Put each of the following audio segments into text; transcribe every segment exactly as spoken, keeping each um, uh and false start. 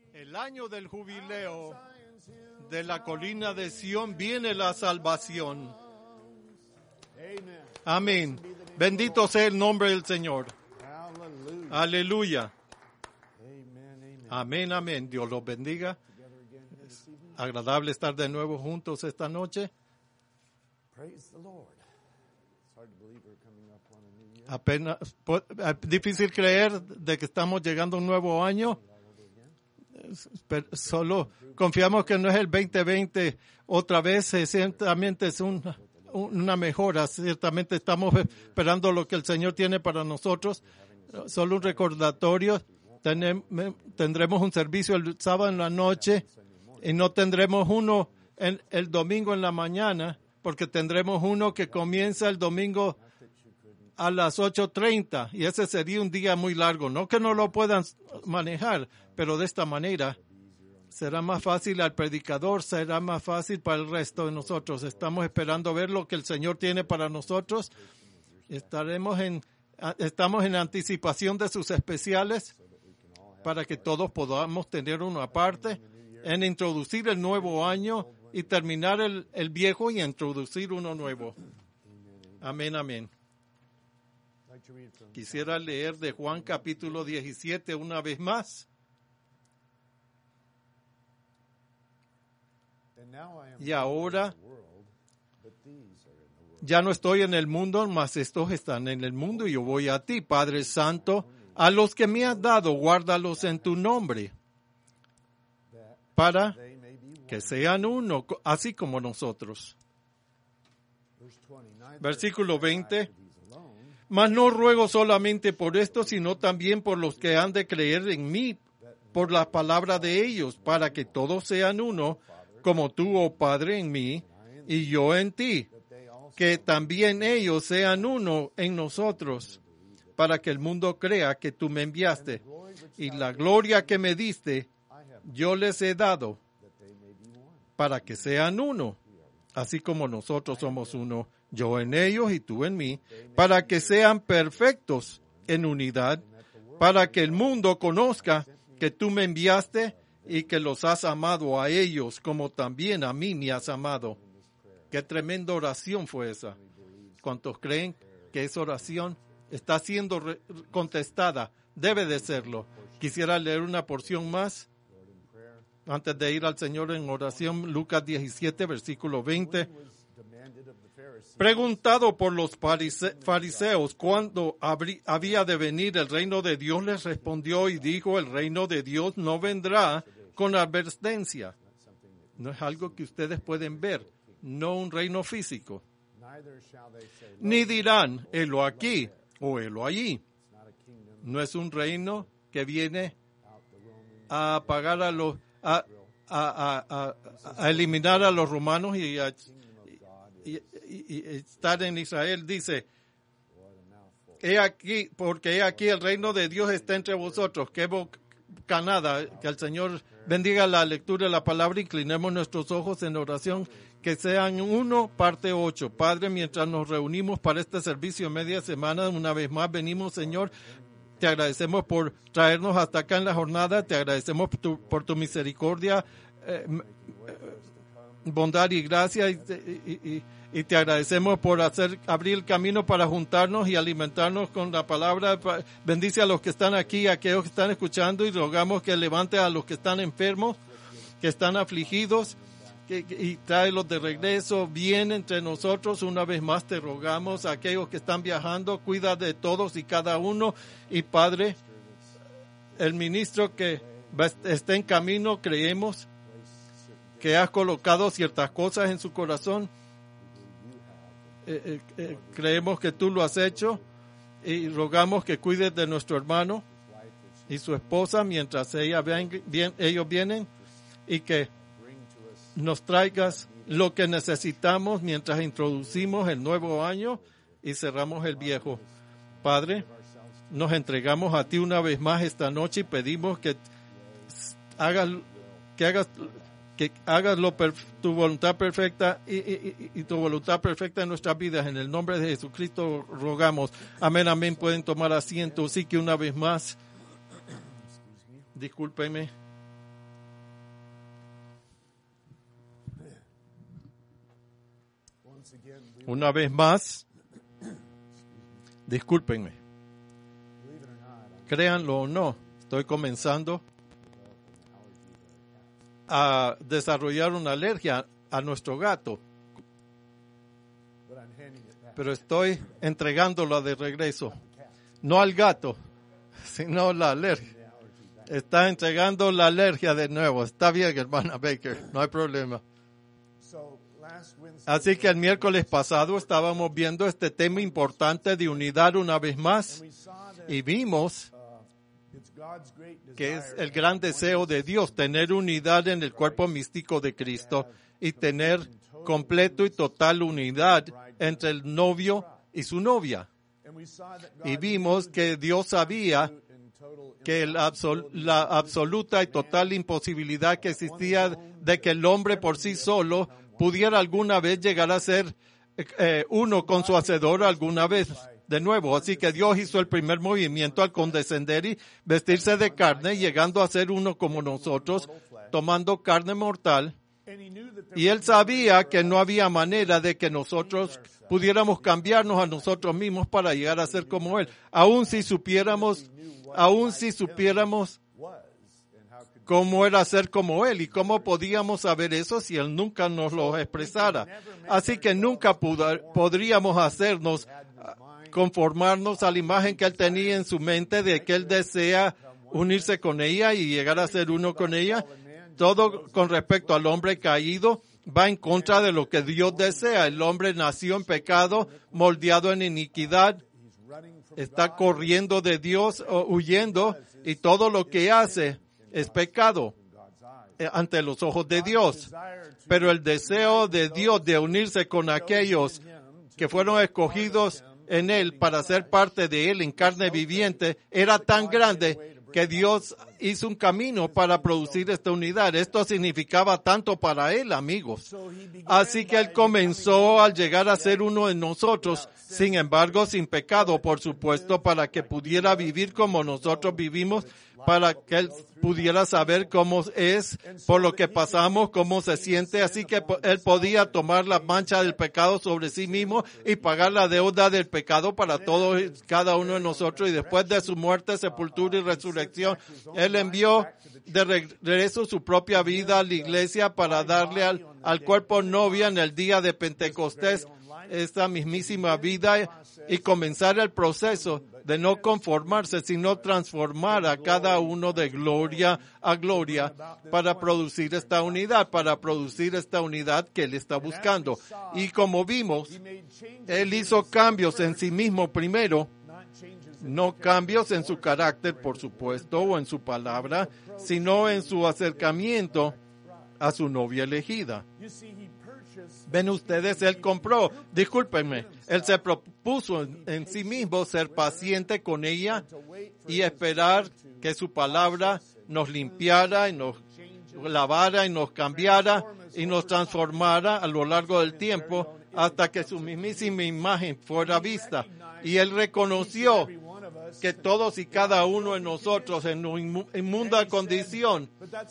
El año del jubileo de la colina de Sión viene la salvación. Amén. Bendito sea el nombre del Señor. Aleluya. Amén, amén. Dios los bendiga. Es agradable estar de nuevo juntos esta noche. Apenas, es difícil creer de que estamos llegando a un nuevo año. Pero solo confiamos que no es el veinte veinte otra vez, ciertamente es un, una mejora, ciertamente estamos esperando lo que el Señor tiene para nosotros. Solo un recordatorio, tenem, tendremos un servicio el sábado en la noche y no tendremos uno en, el domingo en la mañana, porque tendremos uno que comienza el domingo a las ocho treinta y ese sería un día muy largo. No que no lo puedan manejar, pero de esta manera será más fácil al predicador, será más fácil para el resto de nosotros. Estamos esperando ver lo que el Señor tiene para nosotros. Estaremos en, estamos en anticipación de sus especiales para que todos podamos tener uno aparte, en introducir el nuevo año y terminar el, el viejo y introducir uno nuevo. Amén, amén. Quisiera leer de Juan capítulo diecisiete una vez más. Y ahora ya no estoy en el mundo, mas estos están en el mundo y yo voy a ti, Padre Santo. A los que me has dado, guárdalos en tu nombre, para que sean uno, así como nosotros. Versículo veinte. Mas no ruego solamente por esto, sino también por los que han de creer en mí, por la palabra de ellos, para que todos sean uno, como tú, oh Padre, en mí, y yo en ti, que también ellos sean uno en nosotros, para que el mundo crea que tú me enviaste, y la gloria que me diste, yo les he dado, para que sean uno, así como nosotros somos uno, yo en ellos y tú en mí, para que sean perfectos en unidad, para que el mundo conozca que tú me enviaste y que los has amado a ellos como también a mí me has amado. Qué tremenda oración fue esa. ¿Cuántos creen que esa oración está siendo re- contestada? Debe de serlo. Quisiera leer una porción más antes de ir al Señor en oración. Lucas diecisiete, versículo veinte. Preguntado por los fariseos cuándo había de venir el reino de Dios, les respondió y dijo: el reino de Dios no vendrá con advertencia. No es algo que ustedes pueden ver, no un reino físico. Ni dirán, helo aquí o helo allí. No es un reino que viene a apagar a los, a, a, a, a, a eliminar a los romanos y a Y, y, y estar en Israel. Dice: he aquí, porque he aquí el reino de Dios está entre vosotros. Qué bocanada. Que el Señor bendiga la lectura de la palabra. Inclinemos nuestros ojos en oración. Que sean uno, parte ocho. Padre, mientras nos reunimos para este servicio media semana, una vez más venimos, Señor. Te agradecemos por traernos hasta acá en la jornada. Te agradecemos por tu, por tu misericordia, eh, bondad y gracia, y, y, y, y te agradecemos por hacer abrir el camino para juntarnos y alimentarnos con la palabra. Bendice a los que están aquí, a aquellos que están escuchando, y rogamos que levante a los que están enfermos, que están afligidos, que, que, y tráelos de regreso bien entre nosotros. Una vez más te rogamos a aquellos que están viajando, cuida de todos y cada uno. Y Padre, el ministro que esté en camino, creemos que has colocado ciertas cosas en su corazón. Eh, eh, eh, creemos que tú lo has hecho y rogamos que cuides de nuestro hermano y su esposa mientras ella ven, bien, ellos vienen, y que nos traigas lo que necesitamos mientras introducimos el nuevo año y cerramos el viejo. Padre, nos entregamos a ti una vez más esta noche y pedimos que hagas, que hagas que hagas lo perf- tu voluntad perfecta y, y, y, y tu voluntad perfecta en nuestras vidas. En el nombre de Jesucristo rogamos. Amén, amén. Pueden tomar asiento. Sí, que una vez más, discúlpeme. Una vez más, discúlpenme, créanlo o no, estoy comenzando a desarrollar una alergia a nuestro gato, pero estoy entregándola de regreso, no al gato, sino la alergia. Está entregando la alergia de nuevo. Está bien, hermana Baker, no hay problema. Así que el miércoles pasado estábamos viendo este tema importante de unidad una vez más y vimos que es el gran deseo de Dios, tener unidad en el cuerpo místico de Cristo y tener completo y total unidad entre el novio y su novia. Y vimos que Dios sabía que la, absol- la absoluta y total imposibilidad que existía de que el hombre por sí solo pudiera alguna vez llegar a ser eh, uno con su hacedor alguna vez de nuevo. Así que Dios hizo el primer movimiento al condescender y vestirse de carne, llegando a ser uno como nosotros, tomando carne mortal. Y Él sabía que no había manera de que nosotros pudiéramos cambiarnos a nosotros mismos para llegar a ser como Él. Aún si supiéramos, aún si supiéramos cómo era ser como Él y cómo podíamos saber eso si Él nunca nos lo expresara. Así que nunca pudo, podríamos hacernos, conformarnos a la imagen que Él tenía en su mente de que Él desea unirse con ella y llegar a ser uno con ella. Todo con respecto al hombre caído va en contra de lo que Dios desea. El hombre nació en pecado, moldeado en iniquidad, está corriendo de Dios, o huyendo, y todo lo que hace es pecado ante los ojos de Dios. Pero el deseo de Dios de unirse con aquellos que fueron escogidos en Él para ser parte de Él en carne viviente era tan grande que Dios hizo un camino para producir esta unidad. Esto significaba tanto para Él, amigos. Así que Él comenzó al llegar a ser uno de nosotros, sin embargo, sin pecado, por supuesto, para que pudiera vivir como nosotros vivimos, para que Él pudiera saber cómo es, por lo que pasamos, cómo se siente. Así que Él podía tomar la mancha del pecado sobre sí mismo y pagar la deuda del pecado para todos y cada uno de nosotros. Y después de su muerte, sepultura y resurrección, Él envió de regreso su propia vida a la iglesia para darle al, al cuerpo novia en el día de Pentecostés esta mismísima vida y comenzar el proceso de no conformarse, sino transformar a cada uno de gloria a gloria para producir esta unidad, para producir esta unidad que Él está buscando. Y como vimos, Él hizo cambios en sí mismo primero, no cambios en su carácter, por supuesto, o en su palabra, sino en su acercamiento a su novia elegida. Ven ustedes, Él compró, discúlpenme, Él se propuso en, en sí mismo ser paciente con ella y esperar que su palabra nos limpiara y nos lavara y nos cambiara y nos transformara a lo largo del tiempo hasta que su mismísima imagen fuera vista. Y Él reconoció que todos y cada uno de nosotros en una inmunda condición.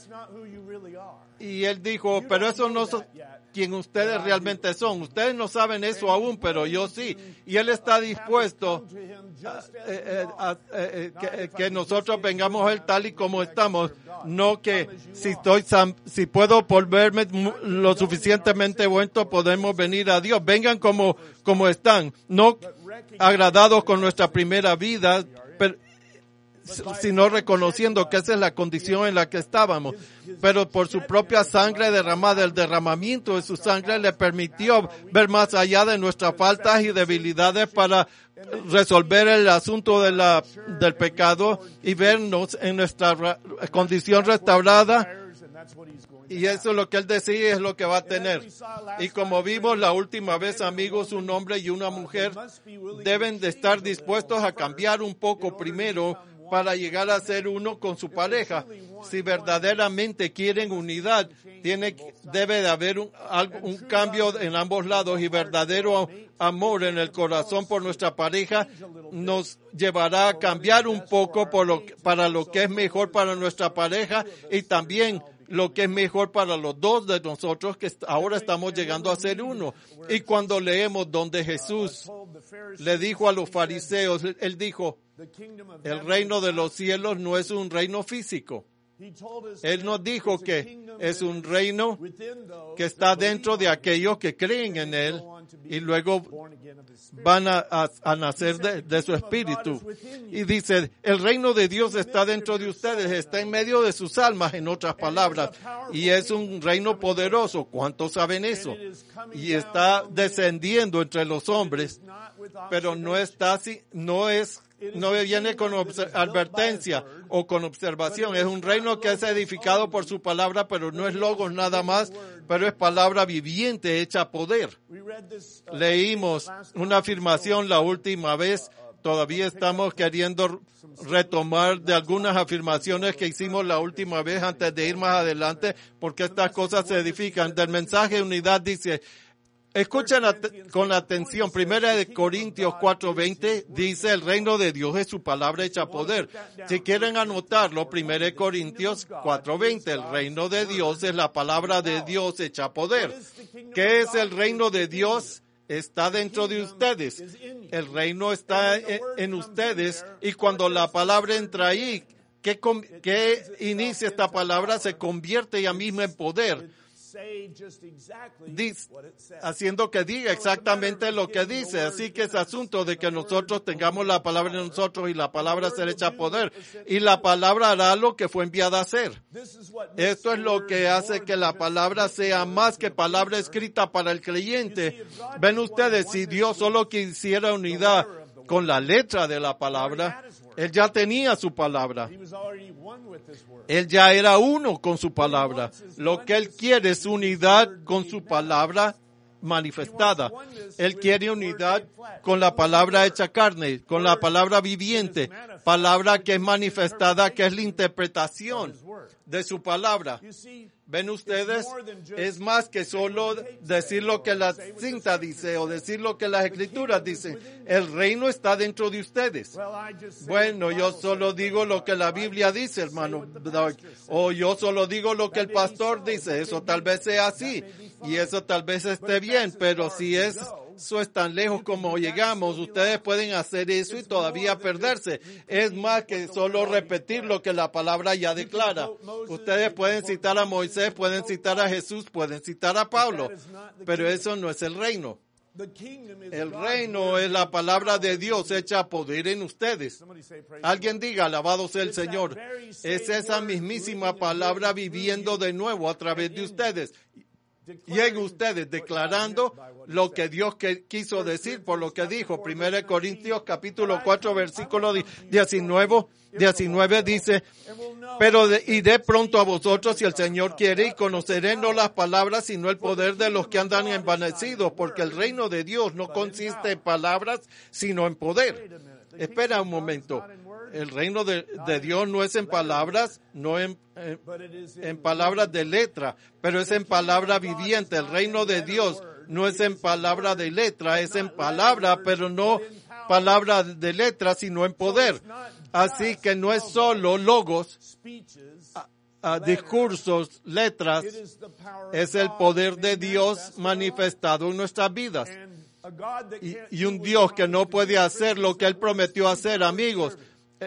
Y Él dijo, pero eso no es quien ustedes realmente son. Ustedes no saben eso aún, pero yo sí. Y Él está dispuesto a, eh, a, a, eh, que, que nosotros vengamos a Él tal y como estamos. No que si estoy si puedo volverme lo suficientemente bueno, podemos venir a Dios. Vengan como, como están. No agradados con nuestra primera vida, pero, sino reconociendo que esa es la condición en la que estábamos. Pero por su propia sangre derramada, el derramamiento de su sangre le permitió ver más allá de nuestras faltas y debilidades para resolver el asunto de la, del pecado y vernos en nuestra ra- condición restaurada. Y eso es lo que Él decía, es lo que va a tener. Y como vimos la última vez, amigos, un hombre y una mujer deben de estar dispuestos a cambiar un poco primero para llegar a ser uno con su pareja. Si verdaderamente quieren unidad, tiene, debe de haber un, un cambio en ambos lados, y verdadero amor en el corazón por nuestra pareja nos llevará a cambiar un poco por lo, para lo que es mejor para nuestra pareja, y también lo que es mejor para los dos de nosotros que ahora estamos llegando a ser uno. Y cuando leemos donde Jesús le dijo a los fariseos, él dijo, el reino de los cielos no es un reino físico. Él nos dijo que es un reino que está dentro de aquellos que creen en Él y luego van a, a, a nacer de, de su espíritu. Y dice, el reino de Dios está dentro de ustedes, está en medio de sus almas, en otras palabras. Y es un reino poderoso. ¿Cuántos saben eso? Y está descendiendo entre los hombres, pero no está así, no es No viene con advertencia o con observación. Es un reino que es edificado por su palabra, pero no es logos nada más, pero es palabra viviente hecha poder. Leímos una afirmación la última vez. Todavía estamos queriendo retomar de algunas afirmaciones que hicimos la última vez antes de ir más adelante, porque estas cosas se edifican. Del mensaje de unidad dice, escuchen at- con atención, Primera de Corintios cuatro veinte dice, el reino de Dios es su palabra hecha poder. Si quieren anotarlo, Primera de Corintios cuatro veinte, el reino de Dios es la palabra de Dios hecha poder. ¿Qué es el reino de Dios? Está dentro de ustedes. El reino está en, en ustedes y cuando la palabra entra ahí, ¿qué, qué inicia esta palabra? Se convierte ella misma en poder. Dice, haciendo que diga exactamente lo que dice. Así que es asunto de que nosotros tengamos la palabra en nosotros y la palabra será hecha poder. Y la palabra hará lo que fue enviada a hacer. Esto es lo que hace que la palabra sea más que palabra escrita para el creyente. Ven ustedes, si Dios solo quisiera unidad con la letra de la palabra, Él ya tenía su palabra. Él ya era uno con su palabra. Lo que Él quiere es unidad con su palabra manifestada. Él quiere unidad con la palabra hecha carne, con la palabra viviente, palabra que es manifestada, que es la interpretación de su palabra. ¿Ven ustedes? Es más que solo decir lo que la cinta dice o decir lo que las escrituras dicen. El reino está dentro de ustedes. Bueno, yo solo digo lo que la Biblia dice, hermano. O yo solo digo lo que el pastor dice. Eso tal vez sea así. Y eso tal vez esté bien. Pero si es... Eso es tan lejos como llegamos. Ustedes pueden hacer eso y todavía perderse. Es más que solo repetir lo que la palabra ya declara. Ustedes pueden citar a Moisés, pueden citar a Jesús, pueden citar a Pablo, pero eso no es el reino. El reino es la palabra de Dios hecha poder en ustedes. Alguien diga, alabado sea el Señor. Es esa mismísima palabra viviendo de nuevo a través de ustedes. Lleguen ustedes declarando lo que Dios que quiso decir por lo que dijo. Primera de Corintios capítulo cuatro versículo diecinueve, diecinueve dice, pero de, iré pronto a vosotros si el Señor quiere y conoceré no las palabras sino el poder de los que andan envanecidos, porque el reino de Dios no consiste en palabras sino en poder. Espera un momento. El reino de, de Dios no es en palabras, no en, en, en palabras de letra, pero es en palabra viviente. El reino de Dios no es en palabra de letra, es en palabra, pero no palabra de letra, sino en poder. Así que no es solo logos, a, a discursos, letras, es el poder de Dios manifestado en nuestras vidas. Y, y un Dios que no puede hacer lo que Él prometió hacer, amigos.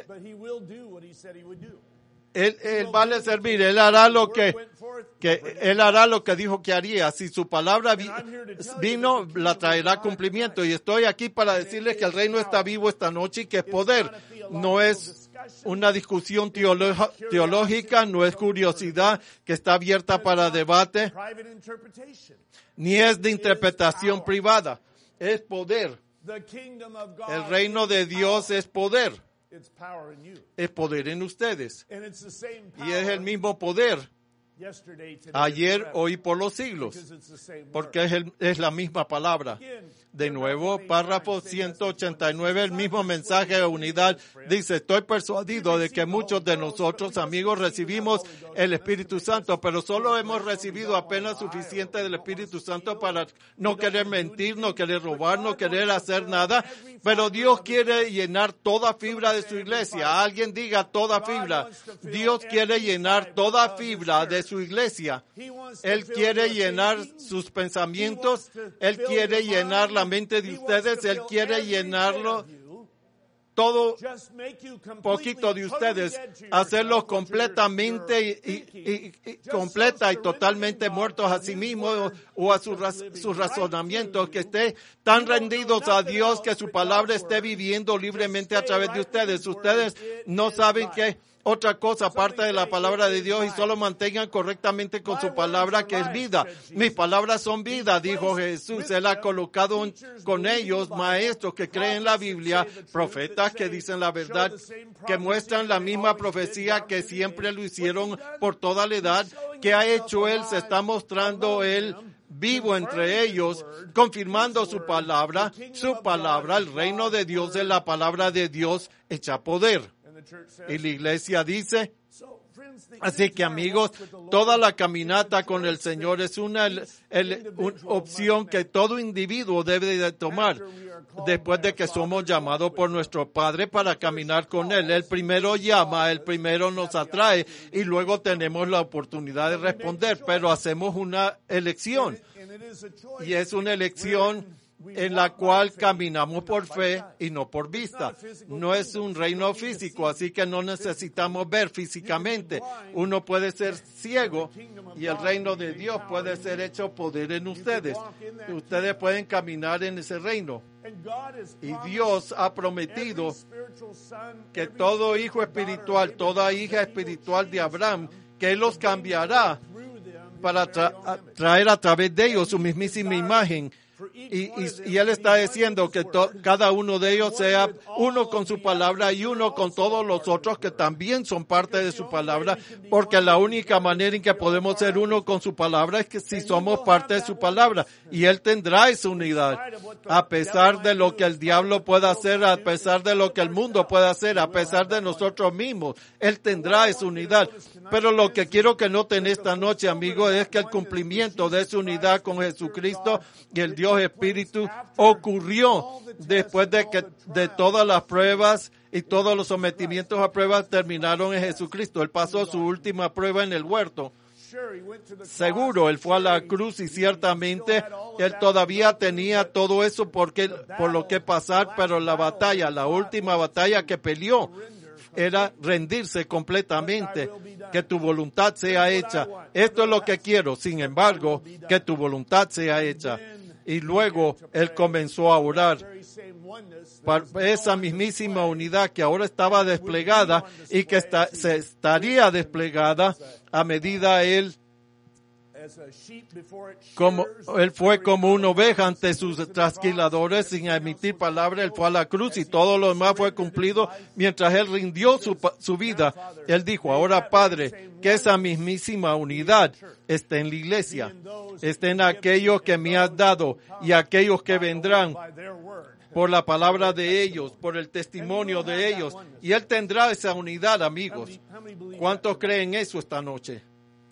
Él, él vale a servir, Él hará lo que, que Él hará lo que dijo que haría. Si su palabra vi, vino, la traerá cumplimiento. Y estoy aquí para decirles que el reino está vivo esta noche y que es poder. No es una discusión teolo- teológica, no es curiosidad que está abierta para debate, ni es de interpretación privada. Es poder. El reino de Dios es poder. Es poder en ustedes. Y es el mismo poder ayer, hoy, por los siglos. Porque es, el, es la misma palabra. De nuevo, párrafo ciento ochenta y nueve, el mismo mensaje de unidad. Dice, estoy persuadido de que muchos de nosotros, amigos, recibimos el Espíritu Santo, pero solo hemos recibido apenas suficiente del Espíritu Santo para no querer mentir, no querer robar, no querer hacer nada. Pero Dios quiere llenar toda fibra de su iglesia. Alguien diga toda fibra. Dios quiere llenar toda fibra de su su iglesia. Él quiere llenar sus pensamientos, Él quiere llenar la mente de ustedes, Él quiere llenarlo todo poquito de ustedes, hacerlos completamente y, y, y, y completa y totalmente muertos a sí mismos o a sus su razonamientos, que estén tan rendidos a Dios que su palabra esté viviendo libremente a través de ustedes. Ustedes no saben qué otra cosa aparte de la palabra de Dios y solo mantengan correctamente con su palabra, que es vida. Mis palabras son vida, dijo Jesús. Él ha colocado un, con ellos maestros que creen la Biblia, profetas que dicen la verdad, que muestran la misma profecía que siempre lo hicieron por toda la edad. ¿Qué ha hecho Él? Se está mostrando Él vivo entre ellos, confirmando su palabra. Su palabra, el reino de Dios, es la palabra de Dios hecha poder. Y la iglesia dice, así que amigos, toda la caminata con el Señor es una, el, el, una opción que todo individuo debe de tomar después de que somos llamados por nuestro Padre para caminar con Él. Él primero llama, Él primero nos atrae y luego tenemos la oportunidad de responder, pero hacemos una elección y es una elección en la cual caminamos por fe y no por vista. No es un reino físico, así que no necesitamos ver físicamente. Uno puede ser ciego y el reino de Dios puede ser hecho poder en ustedes. Ustedes pueden caminar en ese reino. Y Dios ha prometido que todo hijo espiritual, toda hija espiritual de Abraham, que Él los cambiará para tra- traer a través de ellos su mismísima imagen. Y, y, y Él está diciendo que to, cada uno de ellos sea uno con su palabra y uno con todos los otros que también son parte de su palabra, porque la única manera en que podemos ser uno con su palabra es que si somos parte de su palabra, y Él tendrá esa unidad, a pesar de lo que el diablo pueda hacer, a pesar de lo que el mundo pueda hacer, a pesar de nosotros mismos, Él tendrá esa unidad. Pero lo que quiero que noten esta noche, amigos, es que el cumplimiento de esa unidad con Jesucristo y el Dios Espíritu ocurrió después de que de todas las pruebas y todos los sometimientos a pruebas terminaron en Jesucristo. Él pasó su última prueba en el huerto. Seguro, Él fue a la cruz y ciertamente Él todavía tenía todo eso porque, por lo que pasar, pero la batalla, la última batalla que peleó, era rendirse completamente, que tu voluntad sea hecha. Esto es lo que quiero, sin embargo, que tu voluntad sea hecha. Y luego Él comenzó a orar para esa mismísima unidad que ahora estaba desplegada y que está, se estaría desplegada a medida Él como él fue como una oveja ante sus trasquiladores sin emitir palabra. Él fue a la cruz y todo lo demás fue cumplido mientras Él rindió su, su vida. Él dijo, ahora Padre, que esa mismísima unidad esté en la iglesia, esté en aquellos que me has dado y aquellos que vendrán por la palabra de ellos, por el testimonio de ellos. Y Él tendrá esa unidad, amigos. ¿Cuántos creen eso esta noche?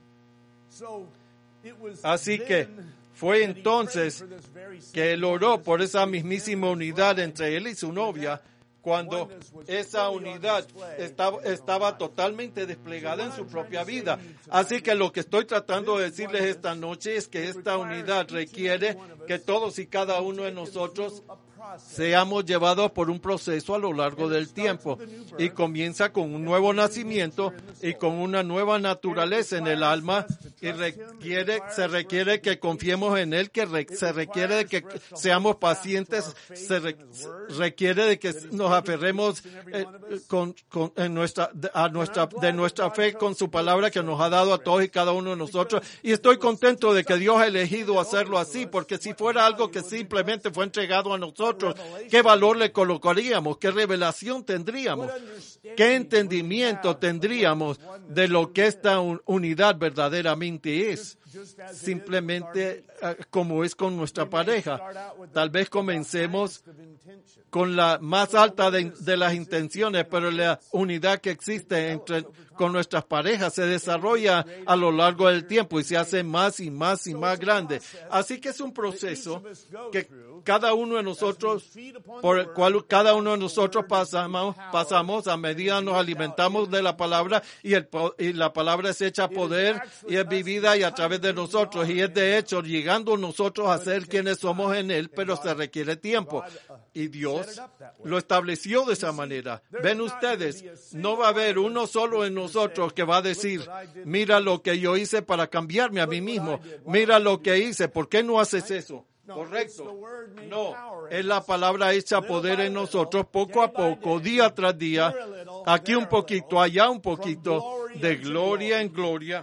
Así que fue entonces que Él oró por esa mismísima unidad entre Él y su novia, cuando esa unidad estaba, estaba totalmente desplegada en su propia vida. Así que lo que estoy tratando de decirles esta noche es que esta unidad requiere que todos y cada uno de nosotros seamos llevados por un proceso a lo largo del tiempo, y comienza con un nuevo nacimiento y con una nueva naturaleza en el alma, y requiere, se requiere que confiemos en Él, que re, se requiere de que seamos pacientes, se re, requiere de que nos aferremos eh, con, con, en nuestra, a nuestra, de nuestra fe con su palabra que nos ha dado a todos y cada uno de nosotros. Y estoy contento de que Dios ha elegido hacerlo así, porque si fuera algo que simplemente fue entregado a nosotros, ¿qué valor le colocaríamos? ¿Qué revelación tendríamos? ¿Qué entendimiento tendríamos de lo que esta unidad verdaderamente es? Simplemente como es con nuestra pareja. Tal vez comencemos con la más alta de, de las intenciones, pero la unidad que existe entre con nuestras parejas se desarrolla a lo largo del tiempo y se hace más y más y más grande. Así que es un proceso que cada uno de nosotros, por el cual cada uno de nosotros pasamos, pasamos a medida nos alimentamos de la palabra y, el, y la palabra es hecha poder y es vivida y a través de nosotros y es de hecho llegando nosotros a ser quienes somos en Él, pero se requiere tiempo. Y Dios lo estableció de esa manera. Ven ustedes, no va a haber uno solo en nosotros que va a decir, mira lo que yo hice para cambiarme a mí mismo, mira lo que hice, ¿por qué no haces eso? Correcto. No, es la palabra hecha poder en nosotros poco a poco, día tras día, aquí un poquito, allá un poquito, de gloria en gloria.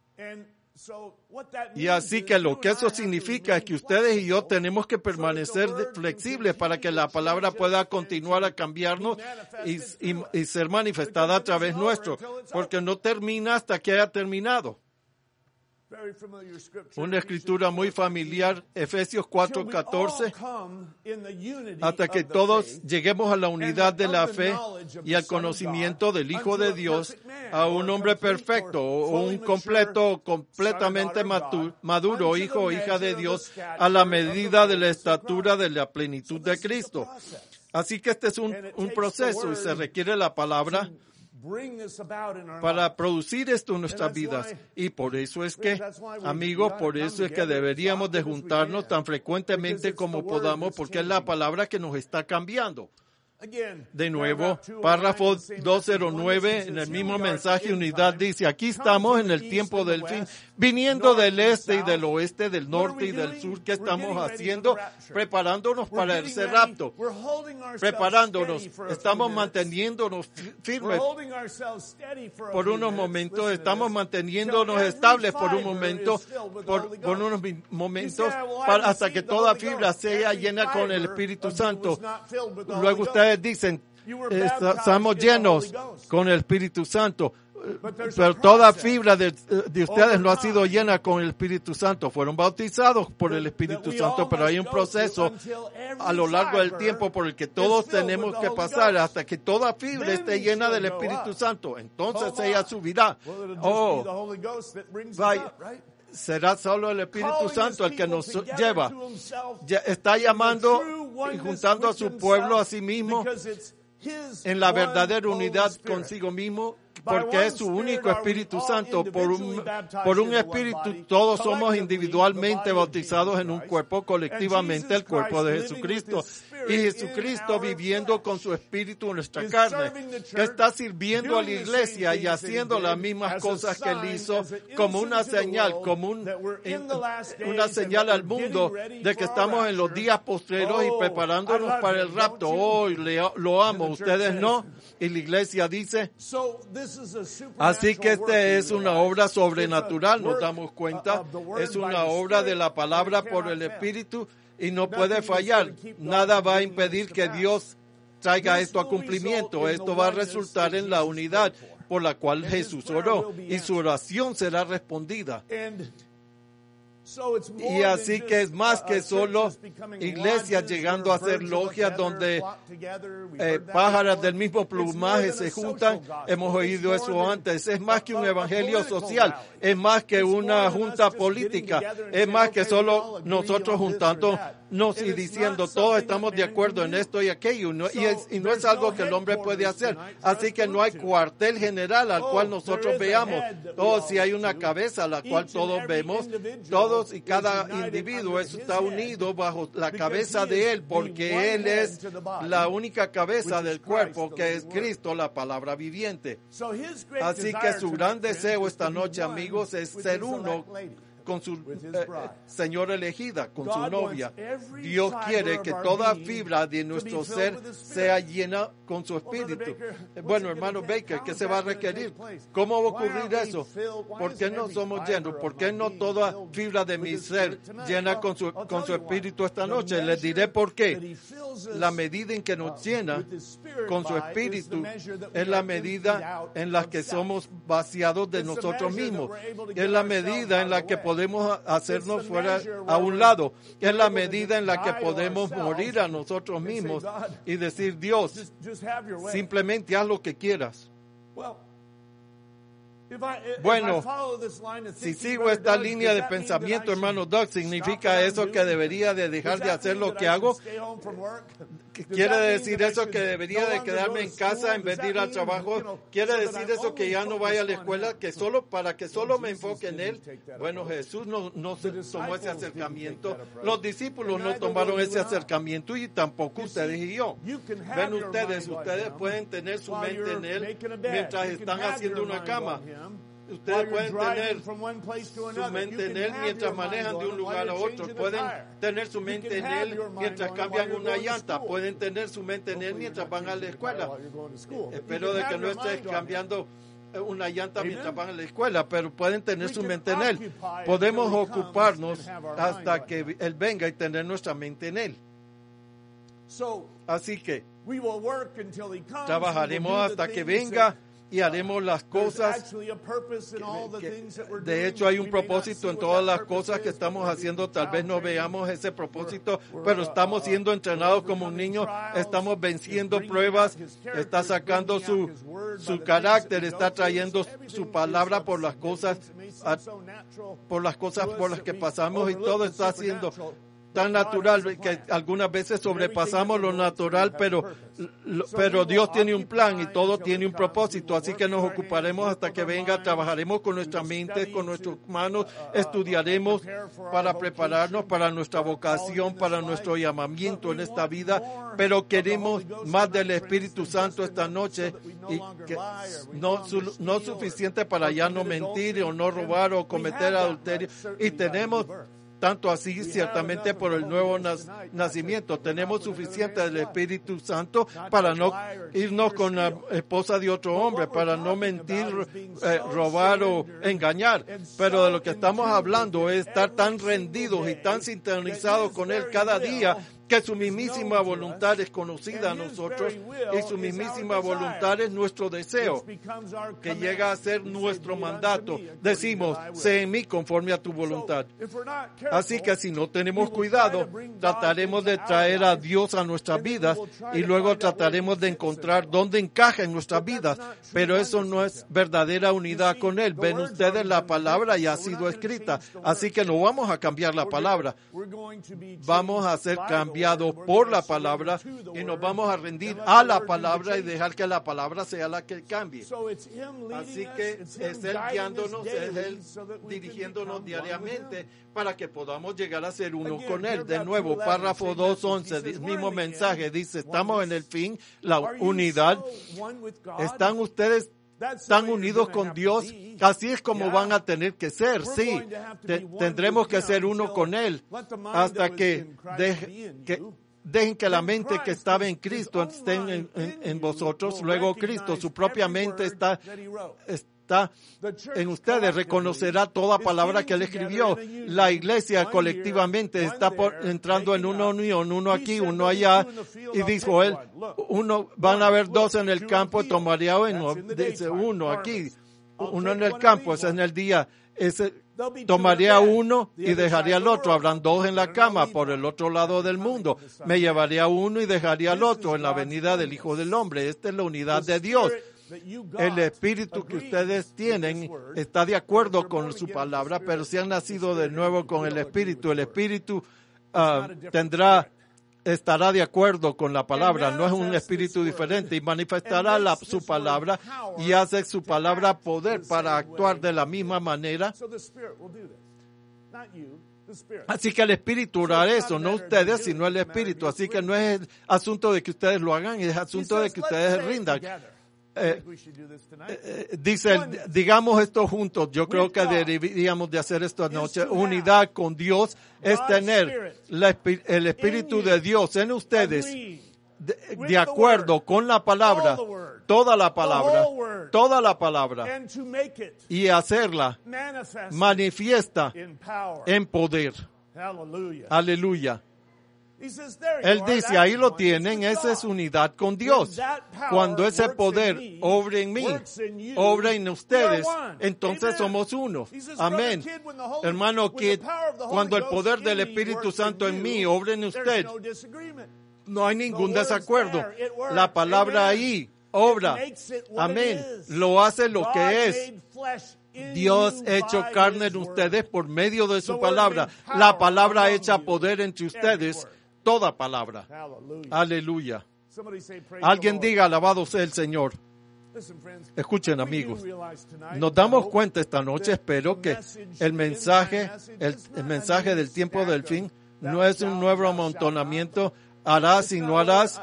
Y así que lo que eso significa es que ustedes y yo tenemos que permanecer flexibles para que la palabra pueda continuar a cambiarnos y, y, y ser manifestada a través nuestro, porque no termina hasta que haya terminado. Una escritura muy familiar, Efesios cuatro catorce, hasta que todos lleguemos a la unidad de la fe y al conocimiento del Hijo de Dios, a un hombre perfecto, o un completo, completamente maduro, hijo o hija de Dios, a la medida de la estatura de la plenitud de Cristo. Así que este es un, un proceso y se requiere la palabra para producir esto en nuestras vidas. Y por eso es que, amigos, por eso es que deberíamos de juntarnos tan frecuentemente como podamos, porque es la palabra que nos está cambiando. De nuevo, párrafo doscientos nueve, en el mismo mensaje unidad dice, aquí estamos en el tiempo del fin, viniendo del este y del oeste, del norte y del sur. ¿Qué estamos haciendo? Preparándonos para el ser rapto. Preparándonos. Estamos manteniéndonos firmes por unos momentos. Estamos manteniéndonos estables por un momento, por, por unos momentos, para, hasta que toda fibra sea llena con el Espíritu Santo. Luego ustedes dicen, estamos llenos con el Espíritu Santo, pero toda fibra de, de ustedes no ha sido llena con el Espíritu Santo. Fueron bautizados por el Espíritu Santo, pero hay un proceso a lo largo del tiempo por el que todos tenemos que pasar hasta que toda fibra esté llena del Espíritu Santo. Entonces ella subirá. Oh, vaya. Será solo el Espíritu Santo el que nos lleva. Ya está llamando y juntando a su pueblo a sí mismo en la verdadera unidad consigo mismo, porque es su único Espíritu Santo. Por un, por un Espíritu todos somos individualmente bautizados en un cuerpo, colectivamente el cuerpo de Jesucristo. Y Jesucristo viviendo con su Espíritu en nuestra carne, que está sirviendo a la iglesia y haciendo las mismas cosas que Él hizo como una señal, como un, una señal al mundo de que estamos en los días postreros y preparándonos para el rapto. Oh, lo amo, ustedes no. Y la iglesia dice, así que este es una obra sobrenatural, nos damos cuenta, es una obra de la palabra por el Espíritu y no puede fallar. Nada va a impedir que Dios traiga esto a cumplimiento. Esto va a resultar en la unidad por la cual Jesús oró y su oración será respondida. Y así que es más que solo iglesias llegando a ser logias donde eh, pájaras del mismo plumaje se juntan. Hemos oído eso antes. Es más que un evangelio social. Es más que una junta política. Es más que solo nosotros juntándonos y diciendo todos estamos de acuerdo en esto y aquello. ¿no? Y, es, y no es algo que el hombre puede hacer. Así que no hay cuartel general al cual nosotros veamos. Oh, si hay una cabeza a la cual todos vemos, todos y cada individuo está unido bajo la cabeza de Él, porque Él es la única cabeza del cuerpo, que es Cristo, la palabra viviente. Así que su gran deseo esta noche, amigos, es ser uno con su eh, señora elegida, con su novia. Dios quiere que toda fibra de nuestro ser sea llena con su espíritu. Bueno, hermano Baker, ¿qué se va a requerir? ¿Cómo va a ocurrir eso? ¿Por qué no somos llenos? ¿Por qué no toda fibra de mi ser llena con su, con su espíritu esta noche? Les diré por qué. La medida en que nos llena con su espíritu es la medida en la que somos vaciados de nosotros mismos. Es la medida en la que podemos podemos hacernos fuera a un lado. Es la medida en la que podemos morir a nosotros mismos y decir, Dios, simplemente haz lo que quieras. Bueno, si sigo esta línea de pensamiento, hermano Doug, ¿significa eso que debería de dejar de hacer lo que hago? ¿Quiere decir eso que debería de quedarme en casa en vez de ir al trabajo? ¿Quiere decir eso que ya no vaya a la escuela, que solo para que solo me enfoque en Él? Bueno, Jesús no, no se tomó ese acercamiento. Los discípulos no tomaron ese acercamiento y tampoco ustedes y yo. Ven ustedes, ustedes pueden tener su mente en Él mientras están haciendo una cama. Ustedes pueden tener su mente en Él mientras manejan de un lugar a otro. Pueden tener su mente en Él mientras cambian una llanta. Pueden tener su mente en Él mientras van a la escuela. Espero de que no estés cambiando una llanta mientras van a la escuela, pero pueden tener su mente en Él. Podemos ocuparnos hasta que Él venga y tener nuestra mente en Él. Así que trabajaremos hasta que venga y haremos las cosas. Que, que, de hecho, hay un propósito en todas las cosas que estamos haciendo. Tal vez no veamos ese propósito, pero estamos siendo entrenados como un niño. Estamos venciendo pruebas. Está sacando su, su carácter. Está trayendo su palabra por las cosas, a, por las cosas por las que pasamos, y todo está haciendo tan natural que algunas veces sobrepasamos lo natural, pero, pero Dios tiene un plan y todo tiene un propósito, así que nos ocuparemos hasta que venga, trabajaremos con nuestra mente, con nuestras manos, estudiaremos para prepararnos para nuestra vocación, para nuestro llamamiento en esta vida, pero queremos más del Espíritu Santo esta noche, y que no, no suficiente para ya no mentir o no robar o cometer adulterio, y tenemos tanto así, ciertamente por el nuevo nacimiento, tenemos suficiente del Espíritu Santo para no irnos con la esposa de otro hombre, para no mentir, eh, robar o engañar. Pero de lo que estamos hablando es estar tan rendidos y tan sintonizados con Él cada día, que su mismísima voluntad es conocida a nosotros y su mismísima voluntad es nuestro deseo, que llega a ser nuestro mandato. Decimos, sé en mí conforme a tu voluntad. Así que si no tenemos cuidado, trataremos de traer a Dios a nuestras vidas y luego trataremos de encontrar dónde encaja en nuestras vidas, pero eso no es verdadera unidad con Él. Ven ustedes, la palabra ya ha sido escrita, así que no vamos a cambiar la palabra, vamos a hacer cambios por la palabra y nos vamos a rendir a la palabra y dejar que la palabra sea la que cambie. Así que es Él guiándonos, es Él dirigiéndonos diariamente para que podamos llegar a ser uno con Él. De nuevo, párrafo dos once, mismo mensaje, dice, estamos en el fin, la unidad. ¿Están ustedes están unidos con Dios? Así es como van a tener que ser, sí. Te, tendremos que ser uno con Él hasta que, de, que dejen que la mente que estaba en Cristo esté en, en, en vosotros. Luego Cristo, su propia mente está, está en ustedes, reconocerá toda palabra que Él escribió. La iglesia colectivamente está por, entrando en una unión, uno aquí, uno allá, y dijo Él, uno, van a haber dos en el campo, tomaría uno, dice uno aquí, uno en el campo, ese en el día, ese tomaría uno y dejaría al otro. Habrán dos en la cama por el otro lado del mundo. Me llevaría uno y dejaría al otro en la venida del Hijo del Hombre. Esta es la unidad de Dios. El espíritu que ustedes tienen está de acuerdo con su palabra, pero si han nacido de nuevo con el espíritu, el espíritu uh, tendrá estará de acuerdo con la palabra, no es un espíritu diferente, y manifestará la, su palabra y hace su palabra poder para actuar de la misma manera. Así que el Espíritu hará eso, no ustedes, sino el Espíritu. Así que no es asunto de que ustedes lo hagan, es asunto de que ustedes rindan. Eh, eh, dice, digamos esto juntos. Yo creo que deberíamos de hacer esto anoche. Unidad con Dios es tener la, el Espíritu de Dios en ustedes, de, de acuerdo con la palabra, toda la palabra, toda la palabra, y hacerla manifiesta en poder. Aleluya. Él dice, ahí lo tienen, esa es unidad con Dios. Cuando ese poder obra en mí, obra en ustedes, entonces somos uno. Amén. Hermano Kid, cuando el poder del Espíritu Santo en mí obra en usted, no hay ningún desacuerdo. La palabra ahí obra. Amén. Lo hace lo que es. Dios hecho carne en ustedes por medio de su palabra. La palabra hecha poder entre ustedes, toda palabra. Aleluya. Alguien diga, alabado sea el Señor. Escuchen, amigos, nos damos cuenta esta noche, espero que el mensaje, el, el mensaje del tiempo del fin no es un nuevo amontonamiento, harás y no harás,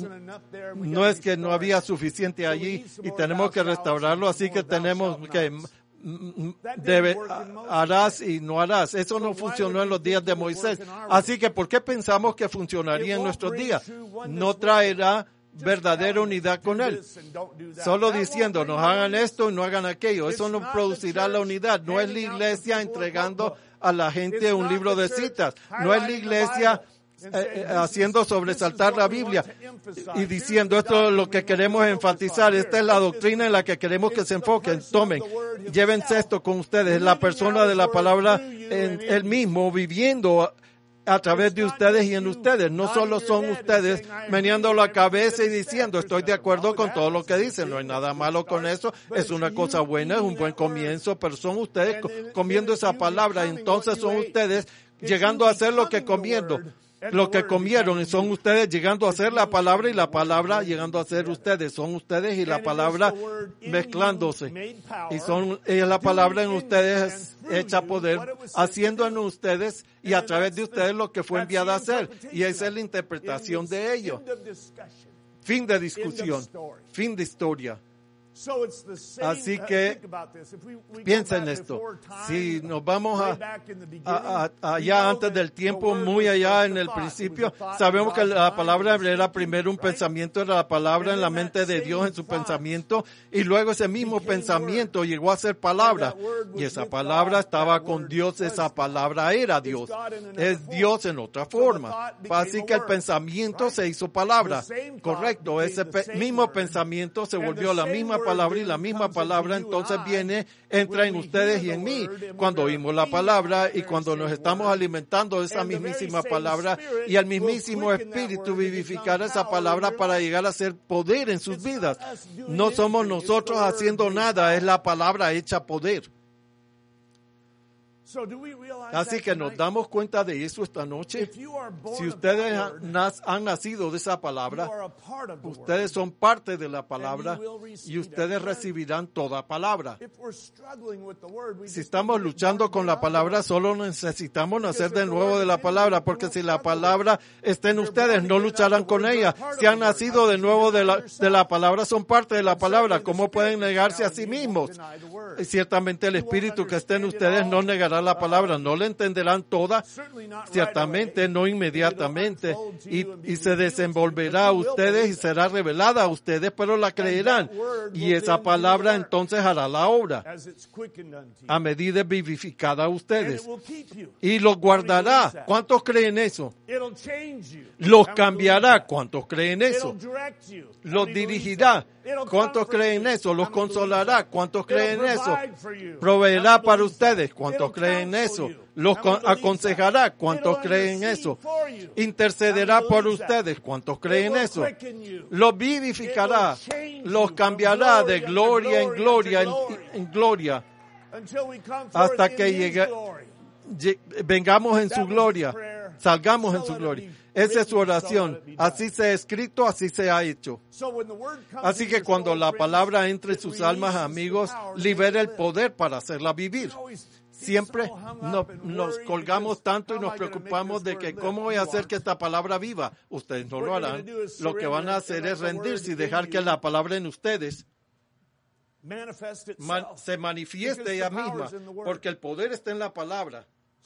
no es que no había suficiente allí y tenemos que restaurarlo, así que tenemos que debe, harás y no harás. Eso no funcionó en los días de Moisés, así que ¿por qué pensamos que funcionaría en nuestros días? No traerá verdadera unidad con Él. Solo diciendo, no hagan esto y no hagan aquello. Eso no producirá la unidad. No es la iglesia entregando a la gente un libro de citas. No es la iglesia eh, haciendo sobresaltar la Biblia y diciendo, esto es lo que queremos enfatizar. Esta es la doctrina en la que queremos que se enfoquen. Tomen, llévense esto con ustedes. Es la persona de la palabra en Él mismo viviendo a través de ustedes y en ustedes. No solo son ustedes meneando la cabeza y diciendo, estoy de acuerdo con todo lo que dicen. No hay nada malo con eso. Es una cosa buena, es un buen comienzo, pero son ustedes comiendo esa palabra. Entonces son ustedes llegando a hacer lo que comiendo. Lo que comieron, y son ustedes llegando a hacer la palabra y la palabra llegando a ser ustedes. Son ustedes y la palabra mezclándose. Y son y la palabra en ustedes hecha poder, haciendo en ustedes y a través de ustedes lo que fue enviada a hacer. Y esa es la interpretación de ello. Fin de discusión. Fin de historia. Así que piensen en esto. Si nos vamos a, a, a allá antes del tiempo, muy allá en el principio, sabemos que la palabra era primero un pensamiento, era la palabra en la mente de Dios, en su pensamiento, y luego ese mismo pensamiento llegó a ser palabra. Y esa palabra estaba con Dios, esa palabra era Dios. Es Dios en otra forma. Así que el pensamiento se hizo palabra. Correcto. Ese pe- mismo pensamiento se volvió la misma palabra. palabra y la misma palabra entonces viene, entra en ustedes y en mí cuando oímos la palabra y cuando nos estamos alimentando de esa mismísima palabra y el mismísimo Espíritu vivificar esa palabra para llegar a ser poder en sus vidas. No somos nosotros haciendo nada, es la palabra hecha poder. Así que nos damos cuenta de eso esta noche. Si ustedes han nacido de esa palabra, ustedes son parte de la palabra y ustedes recibirán toda palabra. Si estamos luchando con la palabra, solo necesitamos nacer de nuevo de la palabra, porque si la palabra está en ustedes, no lucharán con ella. Si han nacido de nuevo de la, de la palabra, son parte de la palabra. ¿Cómo pueden negarse a sí mismos? Y ciertamente el Espíritu que está en ustedes no negará la palabra, no la entenderán toda, ciertamente no inmediatamente, y, y se desenvolverá a ustedes y será revelada a ustedes, pero la creerán, y esa palabra entonces hará la obra, a medida vivificada a ustedes, y los guardará. ¿Cuántos creen eso? Los cambiará. ¿Cuántos creen eso? Los dirigirá. ¿Cuántos creen eso? Los consolará. ¿Cuántos creen eso? Proveerá para ustedes. ¿Cuántos creen eso? Los aconsejará. ¿Cuántos creen eso? Intercederá por ustedes. ¿Cuántos creen eso? Los vivificará. Los cambiará de gloria en gloria en, en gloria hasta que llegue, vengamos en su gloria. Salgamos en su gloria. Esa es su oración. Así se ha escrito, así se ha hecho. Así que cuando la palabra entre en sus almas, amigos, libera el poder para hacerla vivir. Siempre no, nos colgamos tanto y nos preocupamos de que cómo voy a hacer que esta palabra viva. Ustedes no lo harán. Lo que van a hacer es rendirse y dejar que la palabra en ustedes man, se manifieste ella misma, porque el poder está en la palabra.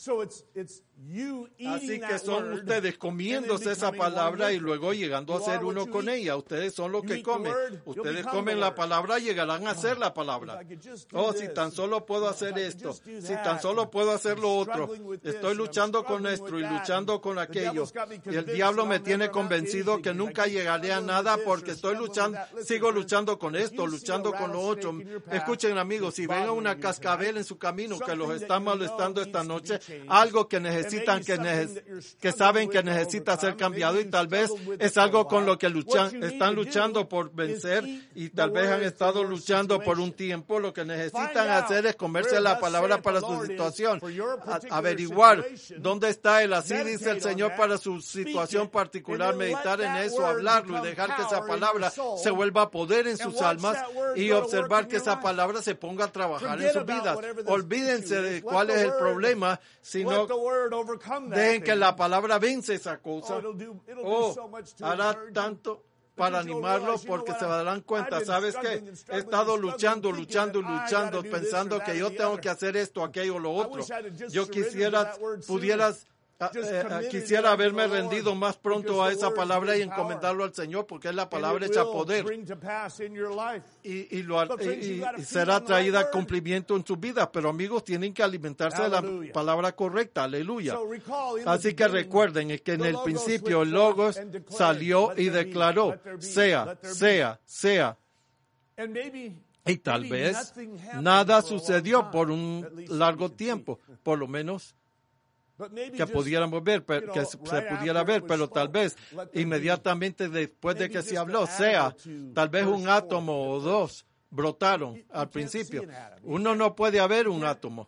Así que son ustedes comiéndose esa palabra y luego llegando a ser uno con ella. Ustedes son los que comen. Ustedes comen la palabra y llegarán a ser la palabra. Oh, si tan solo puedo hacer esto, si tan solo puedo hacer lo otro. Estoy luchando con esto y luchando con aquello. Y el diablo me tiene convencido que nunca llegaré a nada porque estoy luchando, sigo luchando con esto, luchando con lo otro. Escuchen, amigos, si ven a una cascabel en su camino que los está molestando esta noche, algo que necesitan, que, neces- que saben que necesita ser cambiado, y tal vez es algo con lo que luchan, están luchando por vencer, y tal vez han estado luchando por un tiempo. Lo que necesitan hacer es comerse la palabra para su situación, a- averiguar dónde está el así dice el Señor para su situación particular, meditar en eso, hablarlo y dejar que esa palabra se vuelva poder en sus almas, y observar que esa palabra se ponga a trabajar en sus vidas. Olvídense de cuál es el problema, sino dejen que la palabra vence esa cosa. Oh, hará tanto para animarlos, porque se darán cuenta, ¿sabes qué? He estado luchando, luchando, luchando, pensando que yo tengo que hacer esto, aquello, lo otro. Yo quisiera, pudieras, uh, uh, quisiera haberme rendido más pronto a esa palabra y encomendarlo al Señor, porque es la palabra hecha poder. Y, y, lo, y, y será traída a cumplimiento en sus vidas. Pero amigos, tienen que alimentarse de la palabra correcta. Aleluya. Así que recuerden que en el principio el Logos salió y declaró, sea, sea, sea. Y tal vez nada sucedió por un largo tiempo, por lo menos que pudiéramos ver, que se pudiera ver, pero tal vez inmediatamente después de que se habló, sea, tal vez un átomo o dos brotaron al principio. Uno no puede haber un átomo.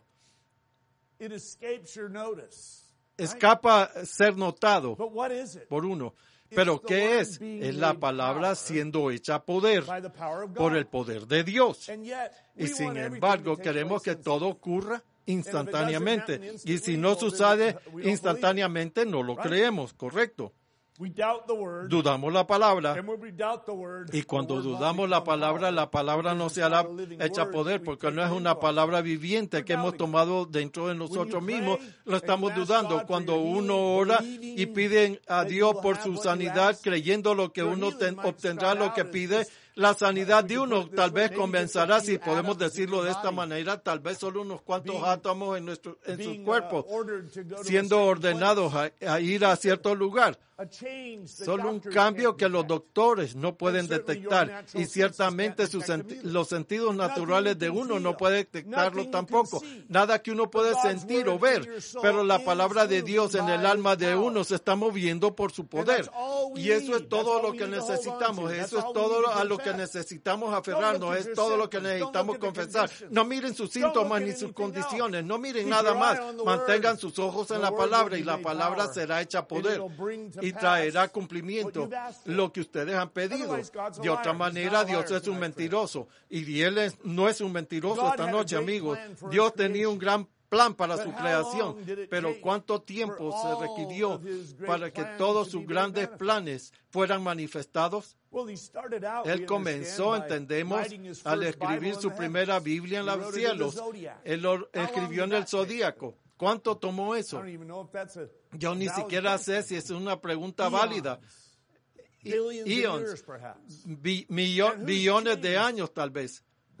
Escapa ser notado por uno. Pero ¿qué es? Es la palabra siendo hecha poder por el poder de Dios. Y sin embargo, queremos que todo ocurra instantáneamente. Y si no sucede instantáneamente, no lo creemos, ¿correcto? Dudamos la palabra, y cuando dudamos la palabra, la palabra no se hará hecha poder, porque no es una palabra viviente que hemos tomado dentro de nosotros mismos. Lo estamos dudando. Cuando uno ora y pide a Dios por su sanidad, creyendo lo que uno ten, obtendrá lo que pide, la sanidad de uno tal vez comenzará, si podemos decirlo de esta manera, tal vez solo unos cuantos átomos en, nuestro, en sus cuerpos, siendo ordenados a, a ir a cierto lugar. Solo un cambio que los doctores no pueden detectar, y ciertamente sus senti- los sentidos naturales de uno no pueden detectarlo tampoco. Nada que uno puede sentir o ver, pero la palabra de Dios en el alma de uno se está moviendo por su poder. Y eso es todo lo que necesitamos, eso es todo a lo que necesitamos aferrarnos, es todo lo que necesitamos confesar. No miren sus síntomas ni sus condiciones, no miren nada más. Mantengan sus ojos en la palabra, y la palabra será hecha poder y traerá cumplimiento lo que ustedes han pedido. De otra manera, Dios es un mentiroso, y Él es, no es un mentiroso esta noche, amigos. Dios tenía un gran plan para su creación, pero ¿cuánto tiempo se requirió para que todos sus grandes planes fueran manifestados? Él comenzó, entendemos, al escribir su primera Biblia en los cielos. Él lo escribió en el zodíaco. ¿Cuánto tomó eso? Yo ni siquiera sé si es una pregunta válida. Eons, bi- millo- billones de años tal vez.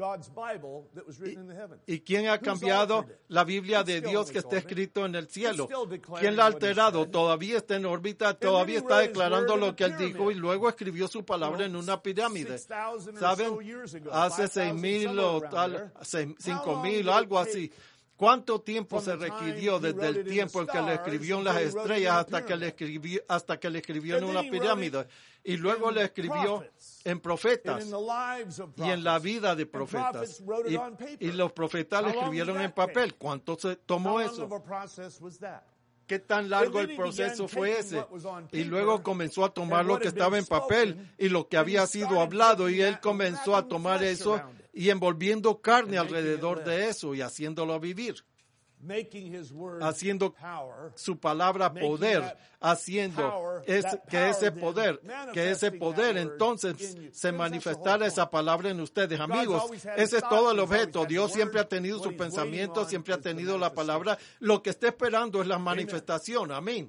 ¿Y, ¿Y quién ha cambiado la Biblia de Dios que está escrito en el cielo? ¿Quién la ha alterado? Todavía está en órbita, todavía está declarando lo que Él dijo, y luego escribió su palabra en una pirámide. ¿Saben? Hace seis mil o tal, cinco mil, algo así. ¿Cuánto tiempo se requirió desde el tiempo en que le escribió en las estrellas hasta que le escribió, hasta que le escribió en una pirámide? Y luego le escribió en profetas y en la vida de profetas. Y, y los profetas le escribieron en papel. ¿Cuánto se tomó eso? ¿Qué tan largo el proceso fue ese? Y luego comenzó a tomar lo que estaba en papel y lo que había sido hablado, y él comenzó a tomar eso y envolviendo carne alrededor de eso y haciéndolo vivir, haciendo su palabra poder, haciendo es, que ese poder, que ese poder entonces se manifestara esa palabra en ustedes. Amigos, ese es todo el objeto. Dios siempre ha tenido su pensamiento, siempre ha tenido la palabra. Lo que está esperando es la manifestación. Amén.